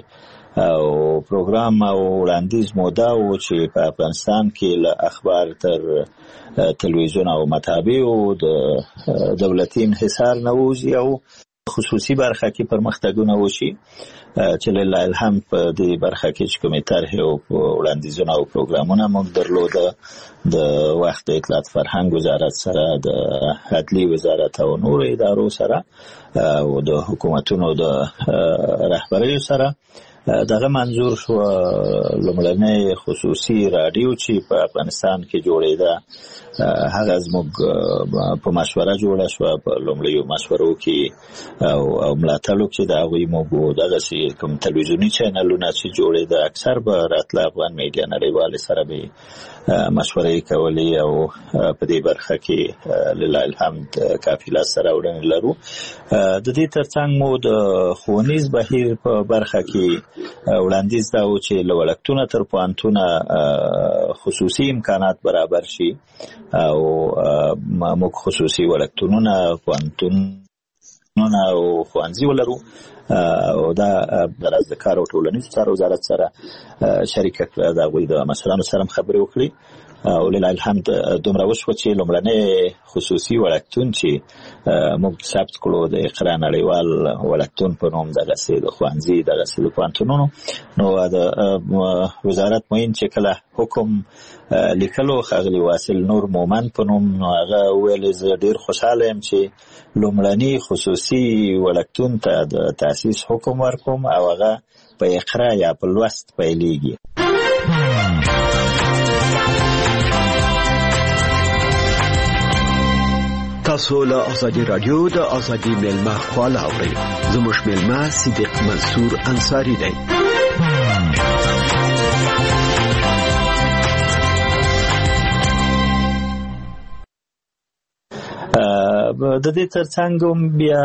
او پروګرام او وړاندیز موده او چې په افغانستان کې له اخبار تر تلویزیون او مطابع او د دولتي انحصار نه وځي او خصوصي برخه کې پرمختګونه وشي چې لله الحمد په دې برخه کې چې کومې طرحې او وړاندیزونه او پروګرامونه موږ درلوده د وخت اطلاعات فرهنګ وزارت سره د عدلي وزارت او نور ادارو سره او د حکومتونو د رهبریو سره دغه منظور شو لومړنۍ خصوصي رادیو چې په افغانستان کې جوړېده هغه زموږ په مشوره جوړه شو په لومړیو مشورو کې او ملاتړو کې د هغوی موږ دغسې کوم تلویزیوني چینلونه چې جوړېده اکثر به راتله افغان میډیا نړیوالې سره به مشورې کولې او په دې برخه کې لله الحمد کافي لاسته راوړنې لرو. د دې ترڅنګ مو د ښوونیز بهیر په برخه کې وړاندیز دا و چې له وړکتونه تر پوهنتونه خصوصي امکانات برابر شي او موږ خصوصي وړکتونونه پوهنتونونه او ښوونځي ولرو او دا د کار او ټولنیز چارو وزارت سره شریکه کړه. د هغوی د مشرانو سره خبرې وکړي او لله الحمد دومره وشوه چې لومړنی خصوصي وړکتون چې موږ ثبت کړو د اقرا نړیوال وړکتون په نوم دغسې د ښوونځي دغسې د پوهنتونونو نو د وزارت معین چې کله حکم لیکلو ښاغلي واصل نور مومن په نوم نو هغه ویل زه ډېر خوشحاله یم چې لومړني خصوصي وړکتون ته د تاسیس حکم ورکوم او هغه په اقرا یا په لوست پیلیږي. تاسو له ازادي رادیو د ازادي ملما خواله اورئ. زموږ ملما صدیق منصور انصاری دی. د دې ترڅنګ بیا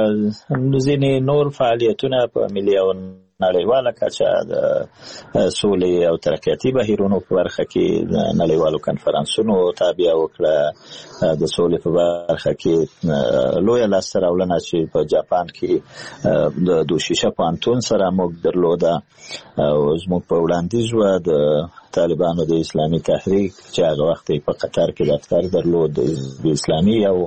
ځینې نور فعالیتونه په ملي او نړیواله کچه د سولې او ترقیاتي بهیرونو په برخه کې نړیوالو کنفرانسونو تابع وکړه. د سولې په برخه کې لویه لاسته راوړنه چې په جاپان کې د دوشیشه پوهنتون سره موږ درلوده او زموږ په وړاندیز وه د طالبانو د اسلامي تحریک چې هغه وخت په قطر کې دفتر درلود د اسلامي او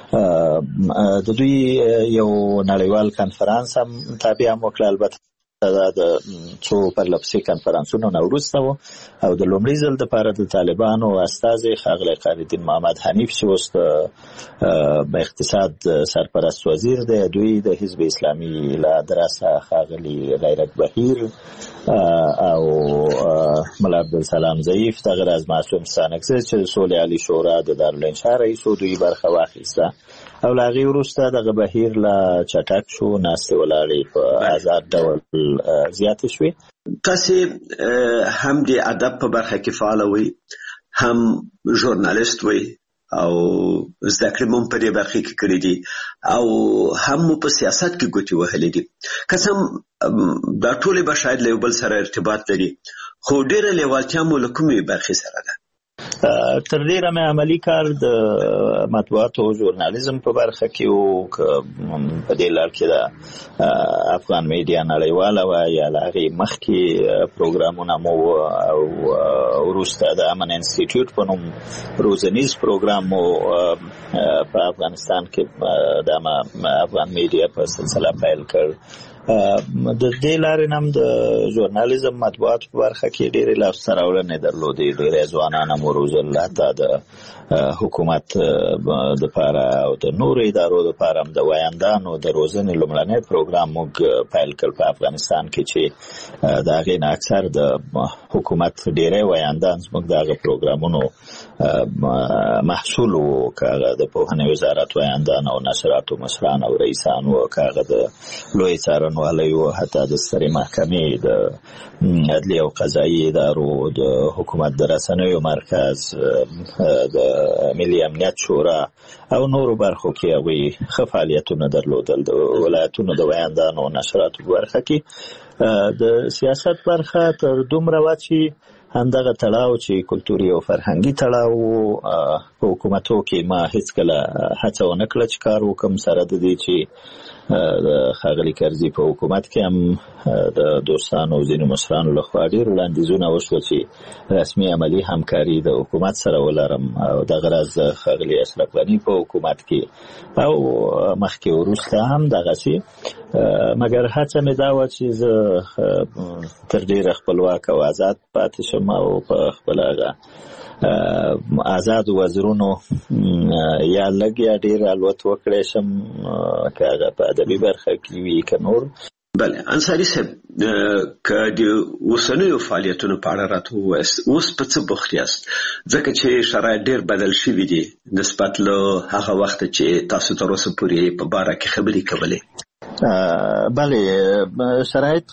د دوی یو نړیوال کنفرانس هم تابع هم وکړه. البته دا د څو پرلپسې کنفرانسونو نه وروسته و او د لومړي ځل دپاره د طالبانو استازی ښاغلی قاریالدین محمد حنیف چې اوس د اقتصاد سرپرست وزیر دی، دوی د حزب اسلامي له ادرسه ښاغلي غیرت بهیر او ملا عبدالسلام ضعیف دغه راز معصوم ستانکزی چې د سولې عالي شورا د دارالانشا رئیس و دوی برخه واخیسته او له هغې وروسته دغه بهیر لا چټک شو، ناستې ولاړې په آزاد ډول زیاتې شوې. تاسې هم د ادب په برخه کې فعاله وئ، هم ژورنالیست وئ او زده کړې مو په دې برخه کې کړې دي او هم مو په سیاست کې ګوتې وهلې دي. قسم دا ټولې به شاید له یو بل سره ارتباط لري، خو ډېره لیوالتیا مو له کومې برخې سره ده؟ تر ډیره مې عملی کار د مطبوعاتو او ژورنالیزم په برخه کې و. په دې لړ کې د افغان میډیا نړیواله وه یا له هغې مخکې پروګرامونه مو او وروسته د امن انسټیټیوټ په نوم روزنیز پروګرام مو په افغانستان کې د افغان میډیا په سلسله پیل کړ. د دې لارې هم د ژورنالیزم مطبوعاتو په برخه کې ډېرې لاسته راوړنې درلودې، ډېری ځوانان هم وروزل، حتی د حکومت دپاره او د نورو ادارو دپاره هم د ویاندانو د روزنې لومړنی پروګرام موږ پیل کړ په افغانستان کې چې د هغې نه اکثر د حکومت ډېری ویاندان زموږ د هغه پروګرامونو محصول و، که هغه د پوهنې وزارت ویاندان او نشراتو مشران او رئیسان و، که هغه د لوی څارنوالۍ و، حتی د سترې محکمې، د عدلي او قضایي ادارو، د حکومت د رسنیو مرکز، د ملي امنیت شورا او نورو برخو کې هغوی ښه فعالیتونه درلودل. د ولایتونو د ویاندانو او نشراتو په برخه کې د سیاست برخه تر دومره وه چې همدغه تړاو چې کلتوري او فرهنګي تړاو په حکومتو کې ما هیڅکله هڅه ونه کړه چې کار وکړم، سره د دې چې د ښاغلي کرزي په حکومت کې هم د دوستانو ځینو مشرانو لخوا ډېر وړاندیزونه وشوه چې رسمي عملي همکاري د حکومت سره ولرم او دغه راز د ښاغلي اشرف غني په حکومت کې او مخکې وروسته هم دغسې مګر هڅه مې دا وه چې زه تر ډېره خپلواک او آزاد پاتې شم او په خپله هغه آزاد وزرونو یا لږ یا ډېر الوت وکړی شم که هغه په ادبي برخه کې وي که نور. بله انصاري صاحب که د اوسنیو فعالیتونو په اړه راته ووایاست اوس په څه بوخت یاست ځکه چې شرایط ډېر بدل شوي دي نسبت له هغه وخته چې تاسو تر اوسه پورې په باره کې خبرې کولې؟ بله شرایط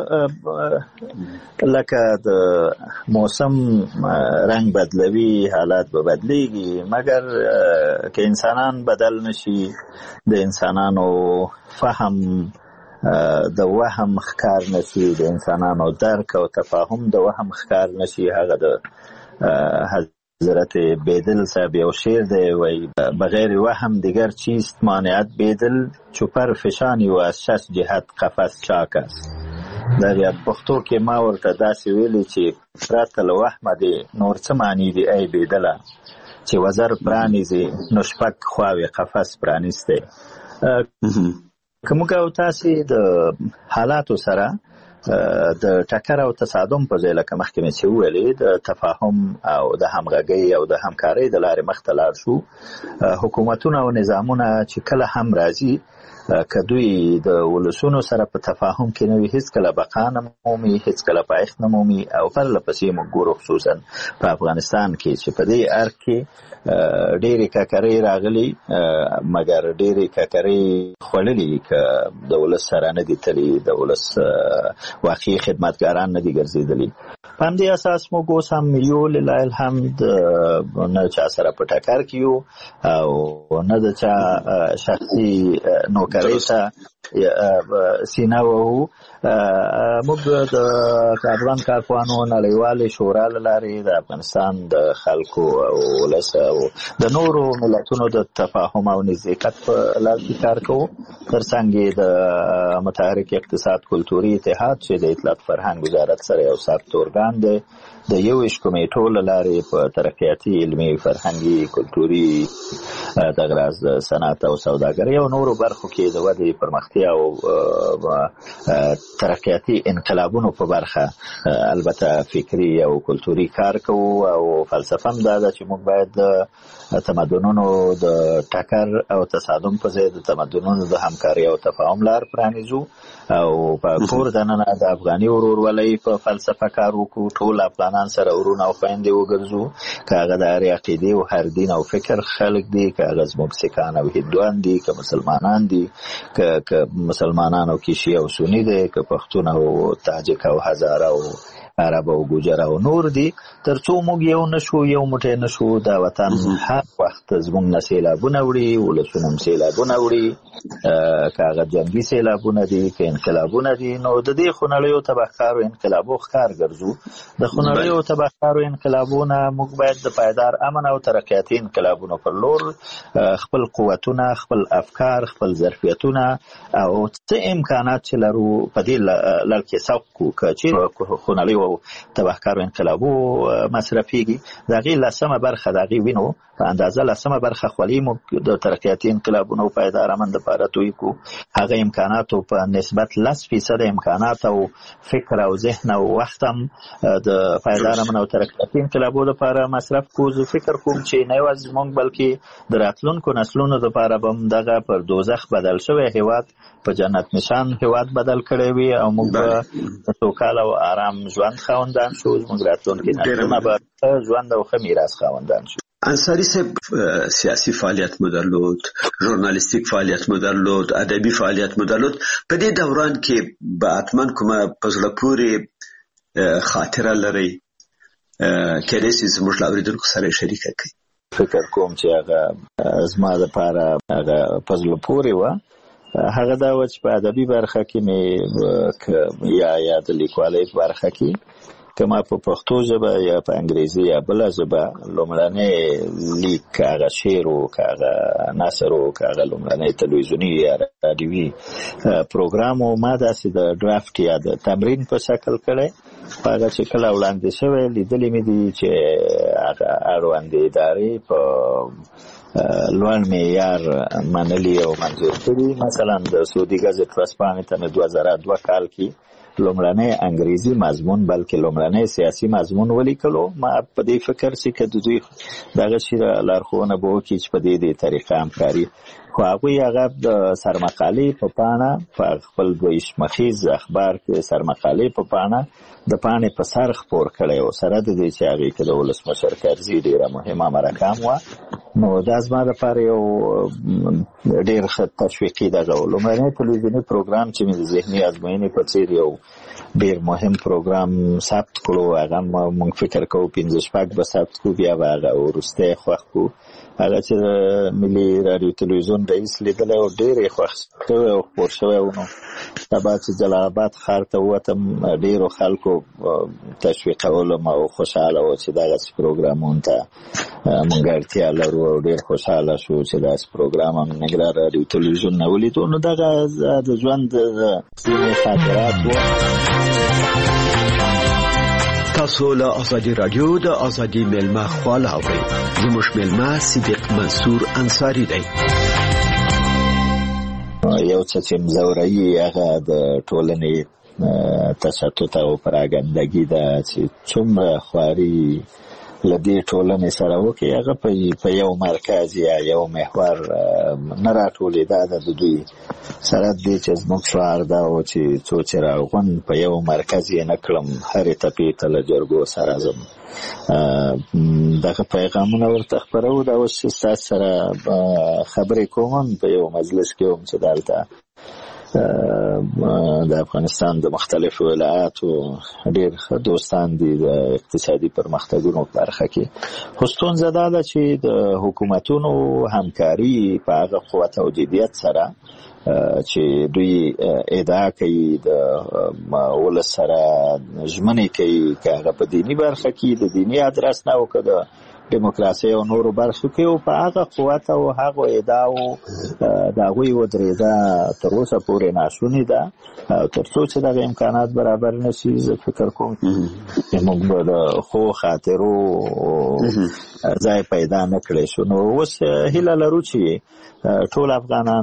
لکه د موسم رنگ بدلوي حالات به بدلیږي مګر که انسانان بدل نشي د انسانانو فهم د وهم ښکار نشي د انسانانو درک او تفاهم د وهم ښکار نشي هغه د حضرت بیدل صاحب یو شعر دی وای بغیر وهم دیگر چیست مانعت بیدل چوپر فشانی و از شش جهت قفس چاک است. در پښتو کې ما ورته داسې ویلي چې پرته له وهمه دی نور څه معنی دی ای بیدله چې وزر پرانیزي نو شپږ خواوې قفس پرانیستی. که موږ او تاسې د حالاتو سره د ټکر او تصادم په ځای لکه مخکې مې چې وویلې د تفاهم او د همغږۍ او د همکارۍ د لارې مخته لاړ شو حکومتونه او نظامونه چې کله هم راځي که دوی د ولسونو سره په تفاهم کې نه وي هیڅکله بقا نه مومي هیڅکله پایښت نه مومي او پرله پسې موږ ګورو خصوصا په افغانستان کې چې په دې ارګ کې ډېرې ککرۍ راغلي مګر ډېرې ککرۍ خوړلي که د ولس سره نه دي تللي د ولس واقعي خدمتګاران نه دي ګرځېدلي. په همدې اساس موږ اوس هم یو لله الحمد نه چا سره په ټکر کې یو او نه د چا شخصي نوکرۍ ته سینه وهو. موږ د افغان کارپوهانو نړیوالې شورا له لارې د افغانستان د خلکو او ولس او د نورو ملتونو د تفاهم او نزدېکت په لار کې کار کوو. ترڅنګ یې د متحرک اقتصاد کلتوري اتحاد چې د اطلاعات فرهنګ وزارت سره یو ثابت ارګان دی د 21 کمیټو له لارې په ترقیاتي علمي فرهنګي کلتوري دغه راز د صنعت او سوداګرۍ او نورو برخو کې د ودې پرمختیا او ترقیاتي انقلابونو په برخه البته فکری او کلتوري کار کوو او فلسفه هم دا ده چې موږ باید د تمدنونو د ټکر او تصادم په ځای د تمدنونو د همکارۍ او تفاهم لار پرانیزو او په کور دننه د افغاني ورورولۍ په فلسفه کار وکړو. ټول افغانان سره ورونه او خویندې وګرځو که هغه د هرې عقیدې او هر دین او فکر خلک دي که هغه زموږ سیکان او هندوان دي که مسلمانان دي که مسلمانان او کې شیعه او سني دي که پښتون او تاجک او هزاره او عرب او ګوجر او نور دي تر څو موږ یو نشو یو موټی نشو دا وطن هر وخت زموږ نه سیلابونه وړي ولسونه هم سیلابونه وړي که هغه جنګي سیلابونه دي که انقلابونه دي نو د دې خونړیو تبهکارو انقلابو ښکار ګرځو. د خونړیو تبهکارو انقلابونه موږ باید د پایدار امن او ترقیاتي انقلابونو پر لور خپل قوتونه خپل افکار خپل ظرفیتونه او څه امکانات چې لرو په دې لړ کې سوق کړو که چیرې خونړیو تبهکارو انقلابو مصرفیږي د هغې لسمه برخه د هغې وینو په اندازه لسمه برخه خولي موږ د ترقیاتي انقلابونو پایدار امن دپاره توی کړو. هغه امکاناتو په نسبت 10% امکانات او فکر او ذهن او وخت هم د پایدار امن او ترقیاتي انقلابو دپاره مصرف کړو. زه فکر کوم چې نه یوازې موږ بلکې د راتلونکو نسلونو دپاره به هم دغه پر دوزخ بدل شوی هیواد په جنت نشان هیواد بدل کړی وي او موږ به سوکاله او آرام ژوند خاوندان شو. زموږ راتلونکي نسلونه به ژوند او ښه میراث خاوندان شو. انصاري صاحب سیاسي فعالیت مو درلود ژورنالیستیک فعالیت مو درلود ادبي فعالیت مو درلود په دې دوران کې به حتما کومه په زړه پورې خاطره لرئ کېدای شي زموږ له اورېدونکو سره یې شریکه کړئ؟ فکر کوم چې هغه زما دپاره هغه په زړه پورې وه هغه دا و چې په ادبي برخه کې مې یا د لیکوالۍ په برخه کې کما په پښتو ژبه یا په انګریزي یا بل ژبه لومړنی لیک هغه شعر او هغه نثر او هغه لومړنی تلویزیونی یا رادیوي پروګرام او ما داسې د ډرافټ یا د تمرین په شکل کړی هغه چې کله وړاندې شوی لیدلې مې دي چې هغه اړوندې ادارې په لوړ معیار منلي او منظور کړي. مثلا د سعودي ګازټ ورځپاڼې ته مې 2002 کال کې لومړنی انګریزي مضمون بلکې لومړنی سیاسي مضمون ولیکلو. ما په دې فکر چې که د دوی دغه شي لارښوونه به وکړي چې په دې طریقه همکاري خو هغوی هغه د سرمقالې په پاڼه په خپل دویش مخیز اخبار کې سرمقالې په پاڼه د پاڼې په سر خپور کړی او سره د دې چې هغې کې د ولسمشر کرزي ډېره مهمه مرکه وه. نو دا زما دپاره یو ډېر ښه تشویقي دغه و. لومړنی تلویزیوني پروګرام چې مې د ذهني ازموینې په څېر یو ډېر مهم پروګرام ثبت کړو هغه موږ فکر کوو 15 به ثبت کړو بیا به هغه وروستی خوښ کړو. هغه چې د ملي راډیو تلویزیون رئیس لیدلی او ډېر یې خوښ شوی او خپور شوی و. نو سبا چې جلال آباد ښار ته ووتم ډېرو خلکو تشویقولم او خوشحاله و چې دغسې پروګرامونو ته موږ اړتیا لرو او ډېر خوشحاله شو چې داسې پروګرام هم ننګرهار راډیو تلویزیون نه ولیدو. نو دغه د ژوند ځینې خاطرات و. تاسو له ازادي رادیو د ازادي ملما خواله اورئ. زموږ ملما صدیق منصور انصاری دی. یو څه چې مزوري هغه د ټولنې تشتت او پراګندګي ده چې څومره خواري له دې ټولنې سره وکړي هغه په یو مرکز یا یو محور نه راټولېده. د دوی سره دې چې زموږ شعار دا و چې څو چې راغون په یو مرکز یې نه کړم هرې تپې ته له جرګو سره ځم. دغه پیغامونه ورته خپرو. دا اوس چې ستاسو سره خبرې کوم په یو مجلس کې وم چې دلته د افغانستان د مختلفو ولایاتو ډېر ښه دوستان دي د اقتصادي پرمختګونو په برخه کې. خو ستونزه دا ده چې د حکومتونو همکاري په هغه قوت او جدیت سره چې دوی ادعا کوي د ولس سره ژمنې کوي که هغه په دیني برخه کې د دیني ادرس نه او که د دیموکراسي او نورو برخو کې او په هغه قوت او هغه ادعاو د هغوی ودرېده تر اوسه پورې ناشونې ده. تر څو چې دغه امکانات برابر نه شي زه فکر کوم چې موږ به د ښو خاطرو ځای پیدا نه کړی شو. نو اوس هیله لرو چې ټول افغانان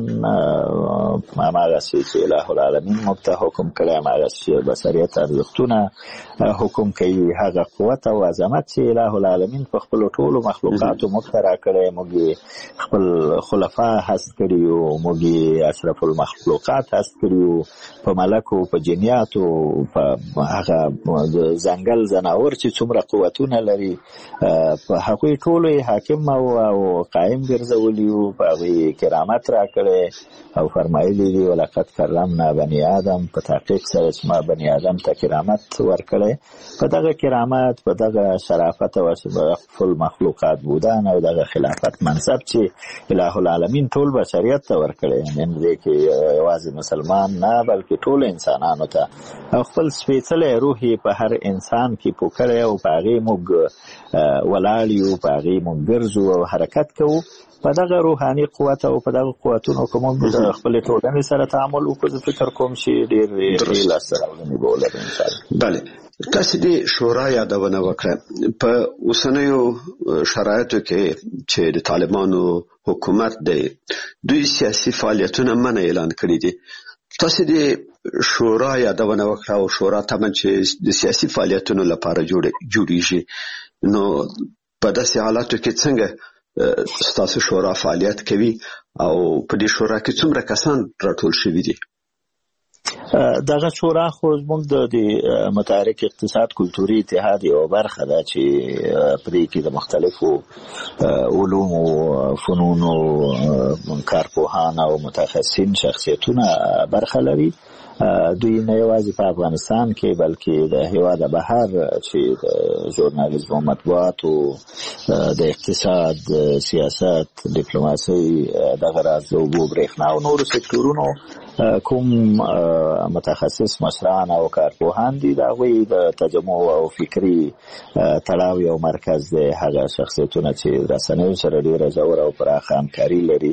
هماغسې چې اله العالمین موږ ته حکم کړی هماغسې چې بشریت ارزښتونه حکم کوي هغه قوت او عظمت چې اله العالمین په خپلو ټولو مخلوقاتو موږ ته راکړی. موږ خپل خلفا هست کړي او موږ اشرف المخلوقات هست کړي په ملکو په جنیاتو په هغه ځنګل ځناور چې څومره قوتونه لري په هغوی ټولو یې حاکم او قایم ګرځولي وو. په هغوی کرامت راکړی او فرمایلی دي ولقد کرمنا بني آدم په تحقیق سره چې ما بني آدم ته کرامت ورکړی. په دغه کرامت په دغه شرافت او اشرف المخلوقات بودن او دغه خلافت منصب چې اله العالمین ټول بشریت ته ورکړی نن دې کې یوازې مسلمان نه بلکې ټول انسانانو ته او خپل سپېڅلی روح یې په هر انسان کې پوکړی او په هغې موږ ولاړ یو په هغې موږ ګرځو او حرکت کوو. په دغه روحاني قوت او په دغه قوتونو که موږ د خپلې ټولنې سره تعامل وکړو زه فکر کوم چې ډېر لاسته راوړنې به ولري انشاءالله. بله تاسو د شورا یادونه وکړه. په اوسنیو شرایطو کې چې د طالبانو حکومت دی دوی سیاسي فعالیتونه منع اعلان کړي دي. تاسو د شورا یادونه وکړه او شورا ته چې د سیاسي فعالیتونو لپاره جوړیږي نو په داسې حالاتو کې څنګه ستاسو شورا فعالیت کوي او په دې شورا کې څومره کسان راټول شوي دي؟ دغه شورا خو زموږ د متحرک اقتصاد کلتوري اتحاد یوه برخه ده چې په دې کې د مختلفو علومو فنونو کارپوهان او متخصصین شخصیتونه برخه لري. دوی نه یوازې په افغانستان کې بلکې د هیواد بهر چې د ژورنالیزم او مطبوعاتو د اقتصاد سیاست ډیپلوماسي دغه راز د اوبو برېښنا او نورو سکتورونو کوم متخصص مشران او کارپوهان دي دا غوي د تجمع او فکری تړاو یو مرکز دی. هغه شخصیتونه چې رسنیو سره ډیره ژوره او پراخه همکاري لري.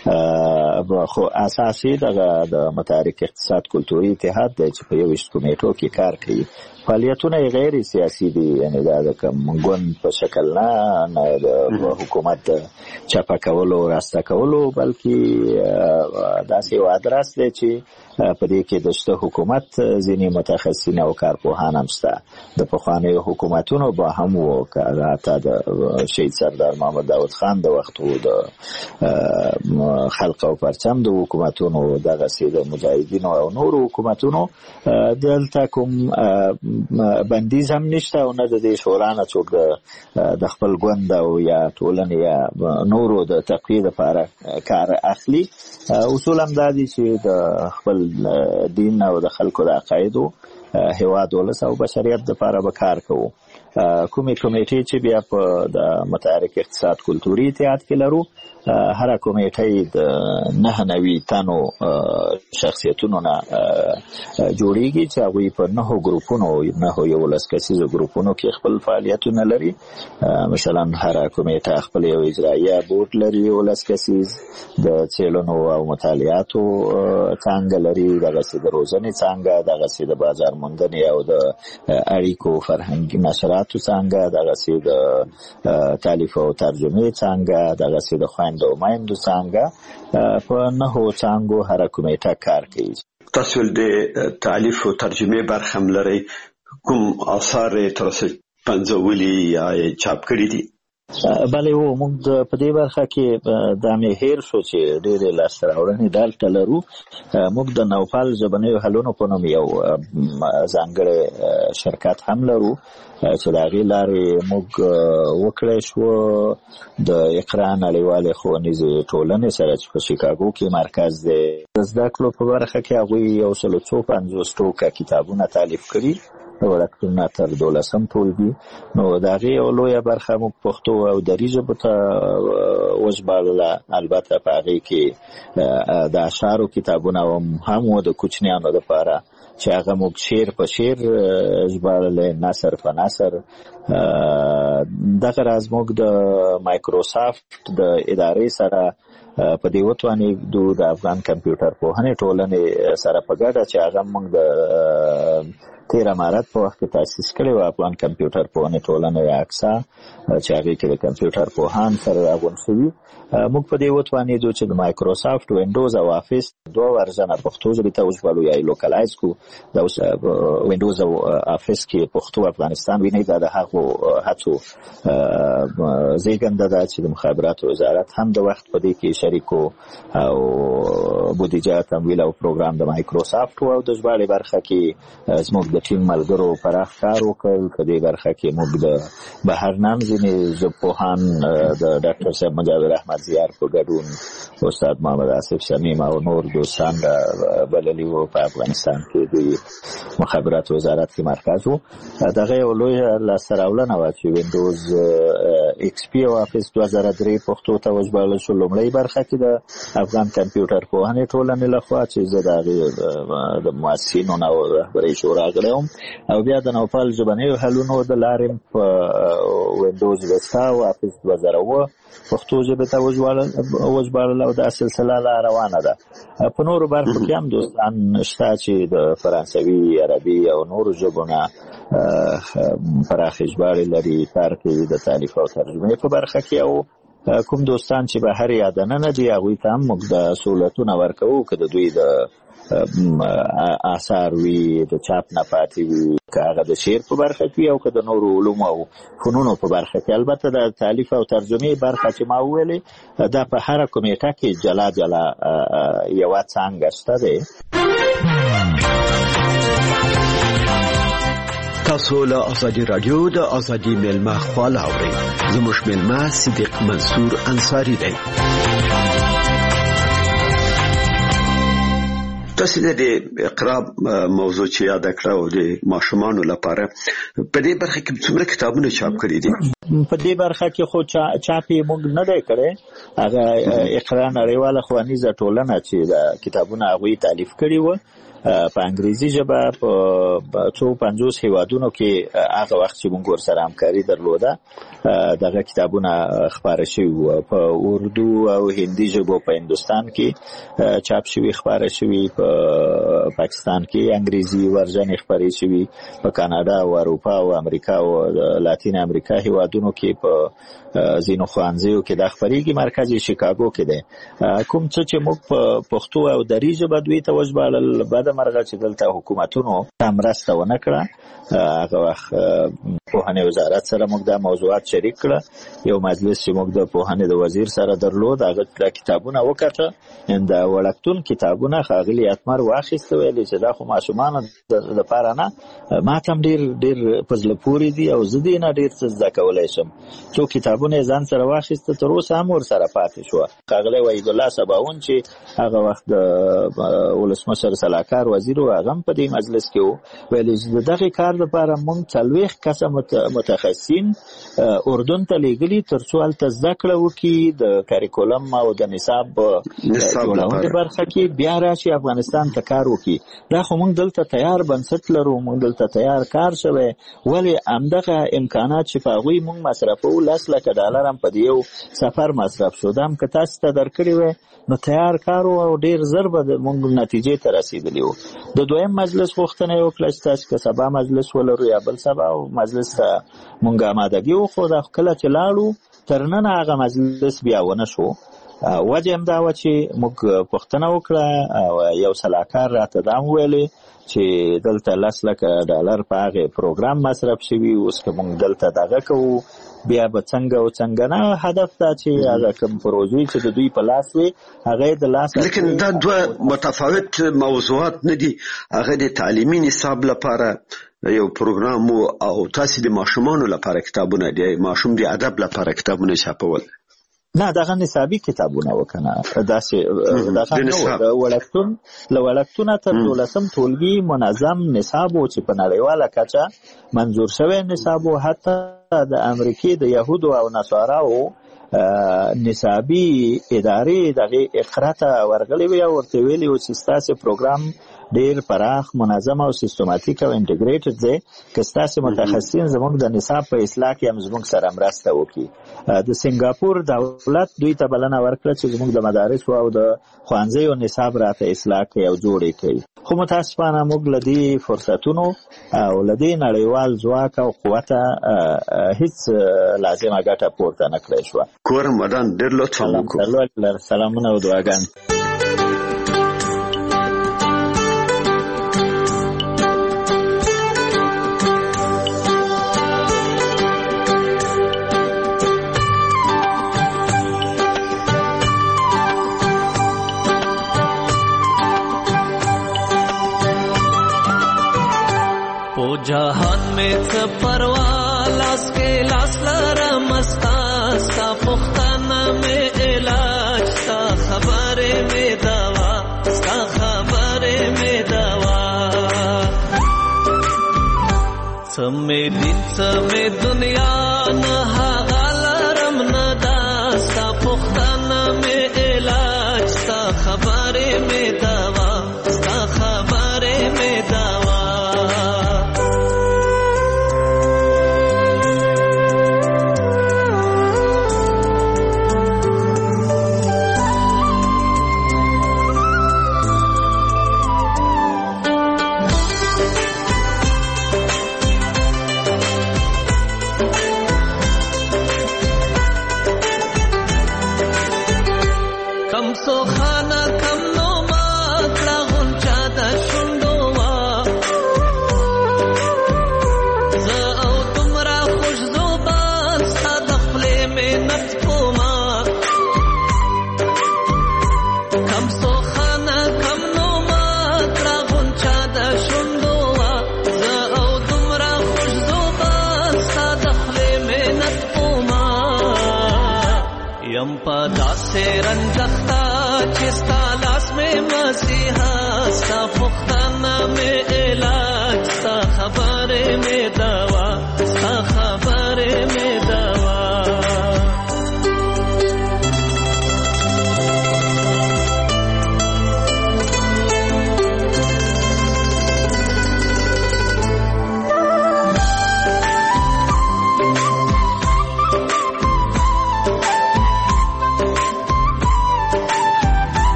خو اساسي د متحرک اقتصاد کلتوري اتحاد دی چې په 21 کمیټو کې کار کوي. فعالیتونه غیر سیاسي دي، یعنی دا د کوم په شکل نه د حکومت چپه کولو راسته کولو، بلکې داسې یو ادرس دی چې په دې کې د حکومت ځینې متخصصین او کارپوهان هم شته. د پخوانیو حکومتونو به هم وو که حتی د شهید سردار محمد داود خان د وختو د خلق او پرچم د حکومتونو، دغسې د مجاهدینو او نورو حکومتونو دلته کوم بندیز هم نشته او نه د دې شورا نه څوک د خپل ګوند او یا ټولنې یا نورو د تقویې لپاره کار اخلي. اصول هم دا دي چې د خپل دین او د خلکو د عقایدو هیواد ولس او بشریت لپاره به کار کوو. کومې کمیټې چې بیا په د متحرک اقتصاد کلتوري اتحاد کې لرو، هر کمیټه د 99 تنو شخصیتونو نه جوړیږي چې هغوی په 9 ګروپونو 11 کسیزو ګروپونو کې خپل فعالیتونه لري. مثلا هر کمیټه خپل یو اجرایه بورډ لري 11 کسیز، د څېړنو او مطالعاتو څانګه لري، دغسې د روزنې څانګه، دغسې د بازار موندنې او د اړیکو فرهنګي نشراتو څانګه، دغسې د تالیف او ترجمې څانګه، دغسې د خویندو او میندو څانګه. په 9 څانګو هر کمیټه کار کوي. تاسو د تالیف او ترجمې برخه هم لرئ، کوم آثار تر اوسه پنځولي یا چاپ کړي دي؟ بله و موږ په دې برخه کې دا مې هیر شو چې ډېرې لاسته راوړنې دلته لرو. موږ د نوپال ژبنیو حلونو په نوم یو ځانګړی شرکت هم لرو چې د هغې لارې موږ وکړی شو د اقرا نړیوالې ښوونیزې ټولنې سره چې په شیکاګو کې مرکز دی. د زده کړو په برخه کې هغوی 150 ټوکه کتابونه تالیف کړي، وړکتونونه تر 12 ټولګي. نو د هغې یو لویه برخه موږ پښتو او دري ژبو ته وژباړله. البته په هغې کې د اشعارو کتابونه هم و د کوچنیانو دپاره چې هغه موږ شعر په شعر ژباړلی، نثر په نثر. دغه راز موږ د مایکروسافت د ادارې سره په دې وتوانېدو د افغان کمپیوټر پوهنې ټولنې سره په ګډه چې هغه موږ د 13 مارچ په وخت کې تاسیس کړی و، افغان کمپیوټر پوهنې ټولنه یا اکسا، چې هغې کې د کمپیوټر پوهان سره راغونډ شوي. موږ په دې وتوانېدو چې د مایکروسافت وینډوز او افیس 2 ورژنه پښتو ژبې ته وژباړو یا یې لوکلایز کړو. د وینډوز او افیس کې پښتو افغانستان وینئ، دا د هغو هڅو زیږنده ده چې د مخابراتو وزارت هم د وخت په دې کې شریک او بودیجه تمویل او پروګرام د مایکروسافت او د ژباړې برخه کې زموږ د ټیم ملګرو پراخ کار وکړ. په دې برخه کې موږ د بهرنام ځینې ژبپوهان د ډاکټر صاحب مجاور احمد زیار په ګډون استاد محمد آصف شمیم او نور دوستان بللي وو. په افغانستان کې د مخابراتو وزارت کې مرکز وو. دغه یو لویه لاسته راوړنه وه چې وینډوز ایکس پی او افیس 2003 پښتو ته وژباړل شو. لومړۍ برخه کې د افغان کمپیوټر پوهنې ټولنې لخوا چې زه د هغې د مؤسسینو او رهبرۍ شورا غړی وم، او بیا د نوپال ژبنیو حلونو د لارې په وینډوز وستا او افیس 2007 پښتو ژبې ته وژباړل او دا سلسله لا روانه ده. په نورو برخو کې هم دوستان شته چې د فرانسوي، عربي او نورو ژبو نه پراخې ژباړې لري، کار کوي د تالیف او ترجمې په برخه کې. او کوم دوستان چې بهر یا دننه دي هغوی ته هم موږ د سهولتونه ورکوو، که د دوی د آثار وي، د چاپ نه پاتې وي، که هغه د شعر په برخه کې وي او که د نورو علومو او فنونو په برخه کې. البته د تالیف او ترجمې برخه چې ما وویلې دا په هره کمیټه کې جلا جلا یوه څانګه شته دی. تاسو له ازادي رادیو د ازادي ملما خواله اورئ. زموږ ملما صدیق منصور انصاری دی. تاسو د اقرا موضوع چې یاد کړو د ماشومان لپاره په دې برخه کې څومره کتابونه چاپ کړي دي؟ په دې برخه کې خو چاپې موږ نه دی کړی، هغه اقرا نړیواله ښوونیزه ټولنه چې د کتابونه هغوی تالیف کړي وو په انګریزي ژبه په 250 هیوادونو کې هغه وخت چې موږ ورسره همکاري درلوده دغه کتابونه خپاره شوي وو. په اردو او هندي ژبو په هندوستان کې چاپ شوي، خپاره شوي په پاکستان کې انګریزي ورژن خپرې شوي، په کاناډا او اروپا او امریکا او لاتین امریکا هیوادونو کې په ځینو ښوونځیو کې دا خپرېږي. مرکز یې شیکاګو کې دی. کوم څه چې موږ په پښتو او دري ژبه دوی ته وژباړل، بده مرغه چې دلته حکومتونو ته مرسته ونه کړه. هغه وخت پوهنې وزارت سره موږ دا موضوعات شریک کړه. یو مجلس چې موږ د پوهنې د وزیر سره درلود، هغه کتابونه وکړه، د وړکتون کتابونه ښاغلي اتمر واخیست، ویل چې دا خو ماشومانو لپاره نه، ما ته هم ډېر په زړه پورې دي او زه دې نه ډېر څه زده کولی شم. څو کتابونه یې ځان سره واخیسته، تر اوسه هم ورسره پاتې شوه. ښاغلی وحید الله سباون چې هغه وخت د ولسمشر سلاکار وزیر و، هغه هم په دې مجلس کې و، ویل چې د دغې کار لپاره موږ 40 کسه متخصصین اردن ته لیږلي تر څو هلته زده کړه وکړي د کاریکولم او د نصاب جوړونې برخه کې، بیا راشي افغانستان ته کار وکړي. دا خو موږ دلته تیار بنسټ لرو، موږ دلته تیار کار شوی، ولې همدغه امکانات چې په هغوی موږ مصرفوو $10,00,000 هم په دې یو سفر مصرف شو. دا هم که تاسو ته درکړی وی نو تیار کار او ډېر زر به موږ نتیجې ته رسېدلي وو. د دویم مجلس غوښتنه یې وکړه چې تاسو که سبا مجلس ولرو یا بل سبا، او مجلس ته موږ آمادګي وښوده. کله چې لاړو تر ننه هغه مجلس بیا ونه شو. وجه همدا وه چې موږ پوښتنه وکړه او یو سلاکار راته دا هم ویلې چې دلته $10,00,000 په هغې پروګرام مصرف شوي، اوس که موږ دلته دغه کوو بیا به څنګه او څنګه نه. هدف دا چې هغه کوم پروژې چې د دوی په لاس وي هغه د لاس، لیکن دا دوه متفاوت موضوعات نه دي. هغه د تعلیمي نصاب لپاره یو پروګرام او تاسو د ماشومانو لپاره کتابونه دي، ماشوم د ادب لپاره کتابونه چاپول. نه دغه نصابي کتابونه وکنه، داسې دغه نو له وړکتونه تر 12م ټولګي منظم نصاب و چې په نړیواله کچه منظور شوی نصاب و. حتی د امریکې د یهودو او نصاراو نصابي ادارې دغه اقرا ته ورغلي وي او ورته ویلي و چې ستاسو پروګرام ډیر پراخ، منظم او سیستماتیک او انټیګریټډ دی، که ستاسو متخصصین زموږ د نصاب په اصلاح کې هم زموږ سره مرسته وکړي. د سنگاپور دولت دوی ته بلنه ورکړه چې زموږ د مدارسو او د ښوونځیو نصاب راته اصلاح کوي او جوړ یې کوي. خو متاسفانه موږ له دې فرصتونو او له دې نړیوال ځواک او قوته هیڅ لازمه ګټه پورته نه کړی شوه. کورم ودان ډېر لطفا وکړو. سلامونه او دعاګانې. जहान में परवा लास के लास लरा मस्ता सा पुख्ताना में इलाज सा खबरे में दवा सा खबरे में दवा समे दिन समे दुनिया न हालरम न दास्ता पुख्ताना में इलाज सा खबरे में दवा सा खबरे में दवा रंजख्ता चिस्ता लास में मसीहा सा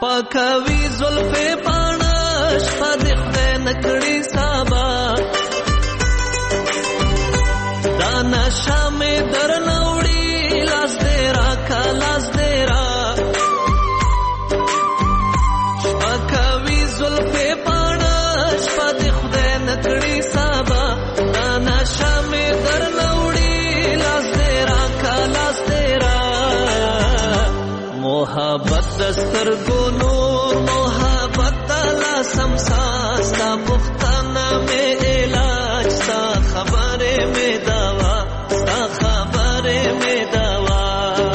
شپکوي زلفې پاڼه شپه د خدای نکړي سابا دا نشه مې درنه وړي لاس دې راکه لاس دې را شپکوي زلفې پاڼه شپه د خدای نکړي سابا دا نشه مې درنه وړي لاس دې راکه لاس دې را محبت دسترګو نور محبت لا سمسا ستا پختانه مې علاج ستا خبره مې دوا ستا خبره مې دوا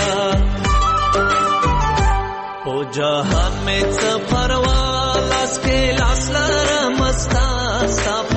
او جهان مې څه پروا لاس کې لاس لرم ستا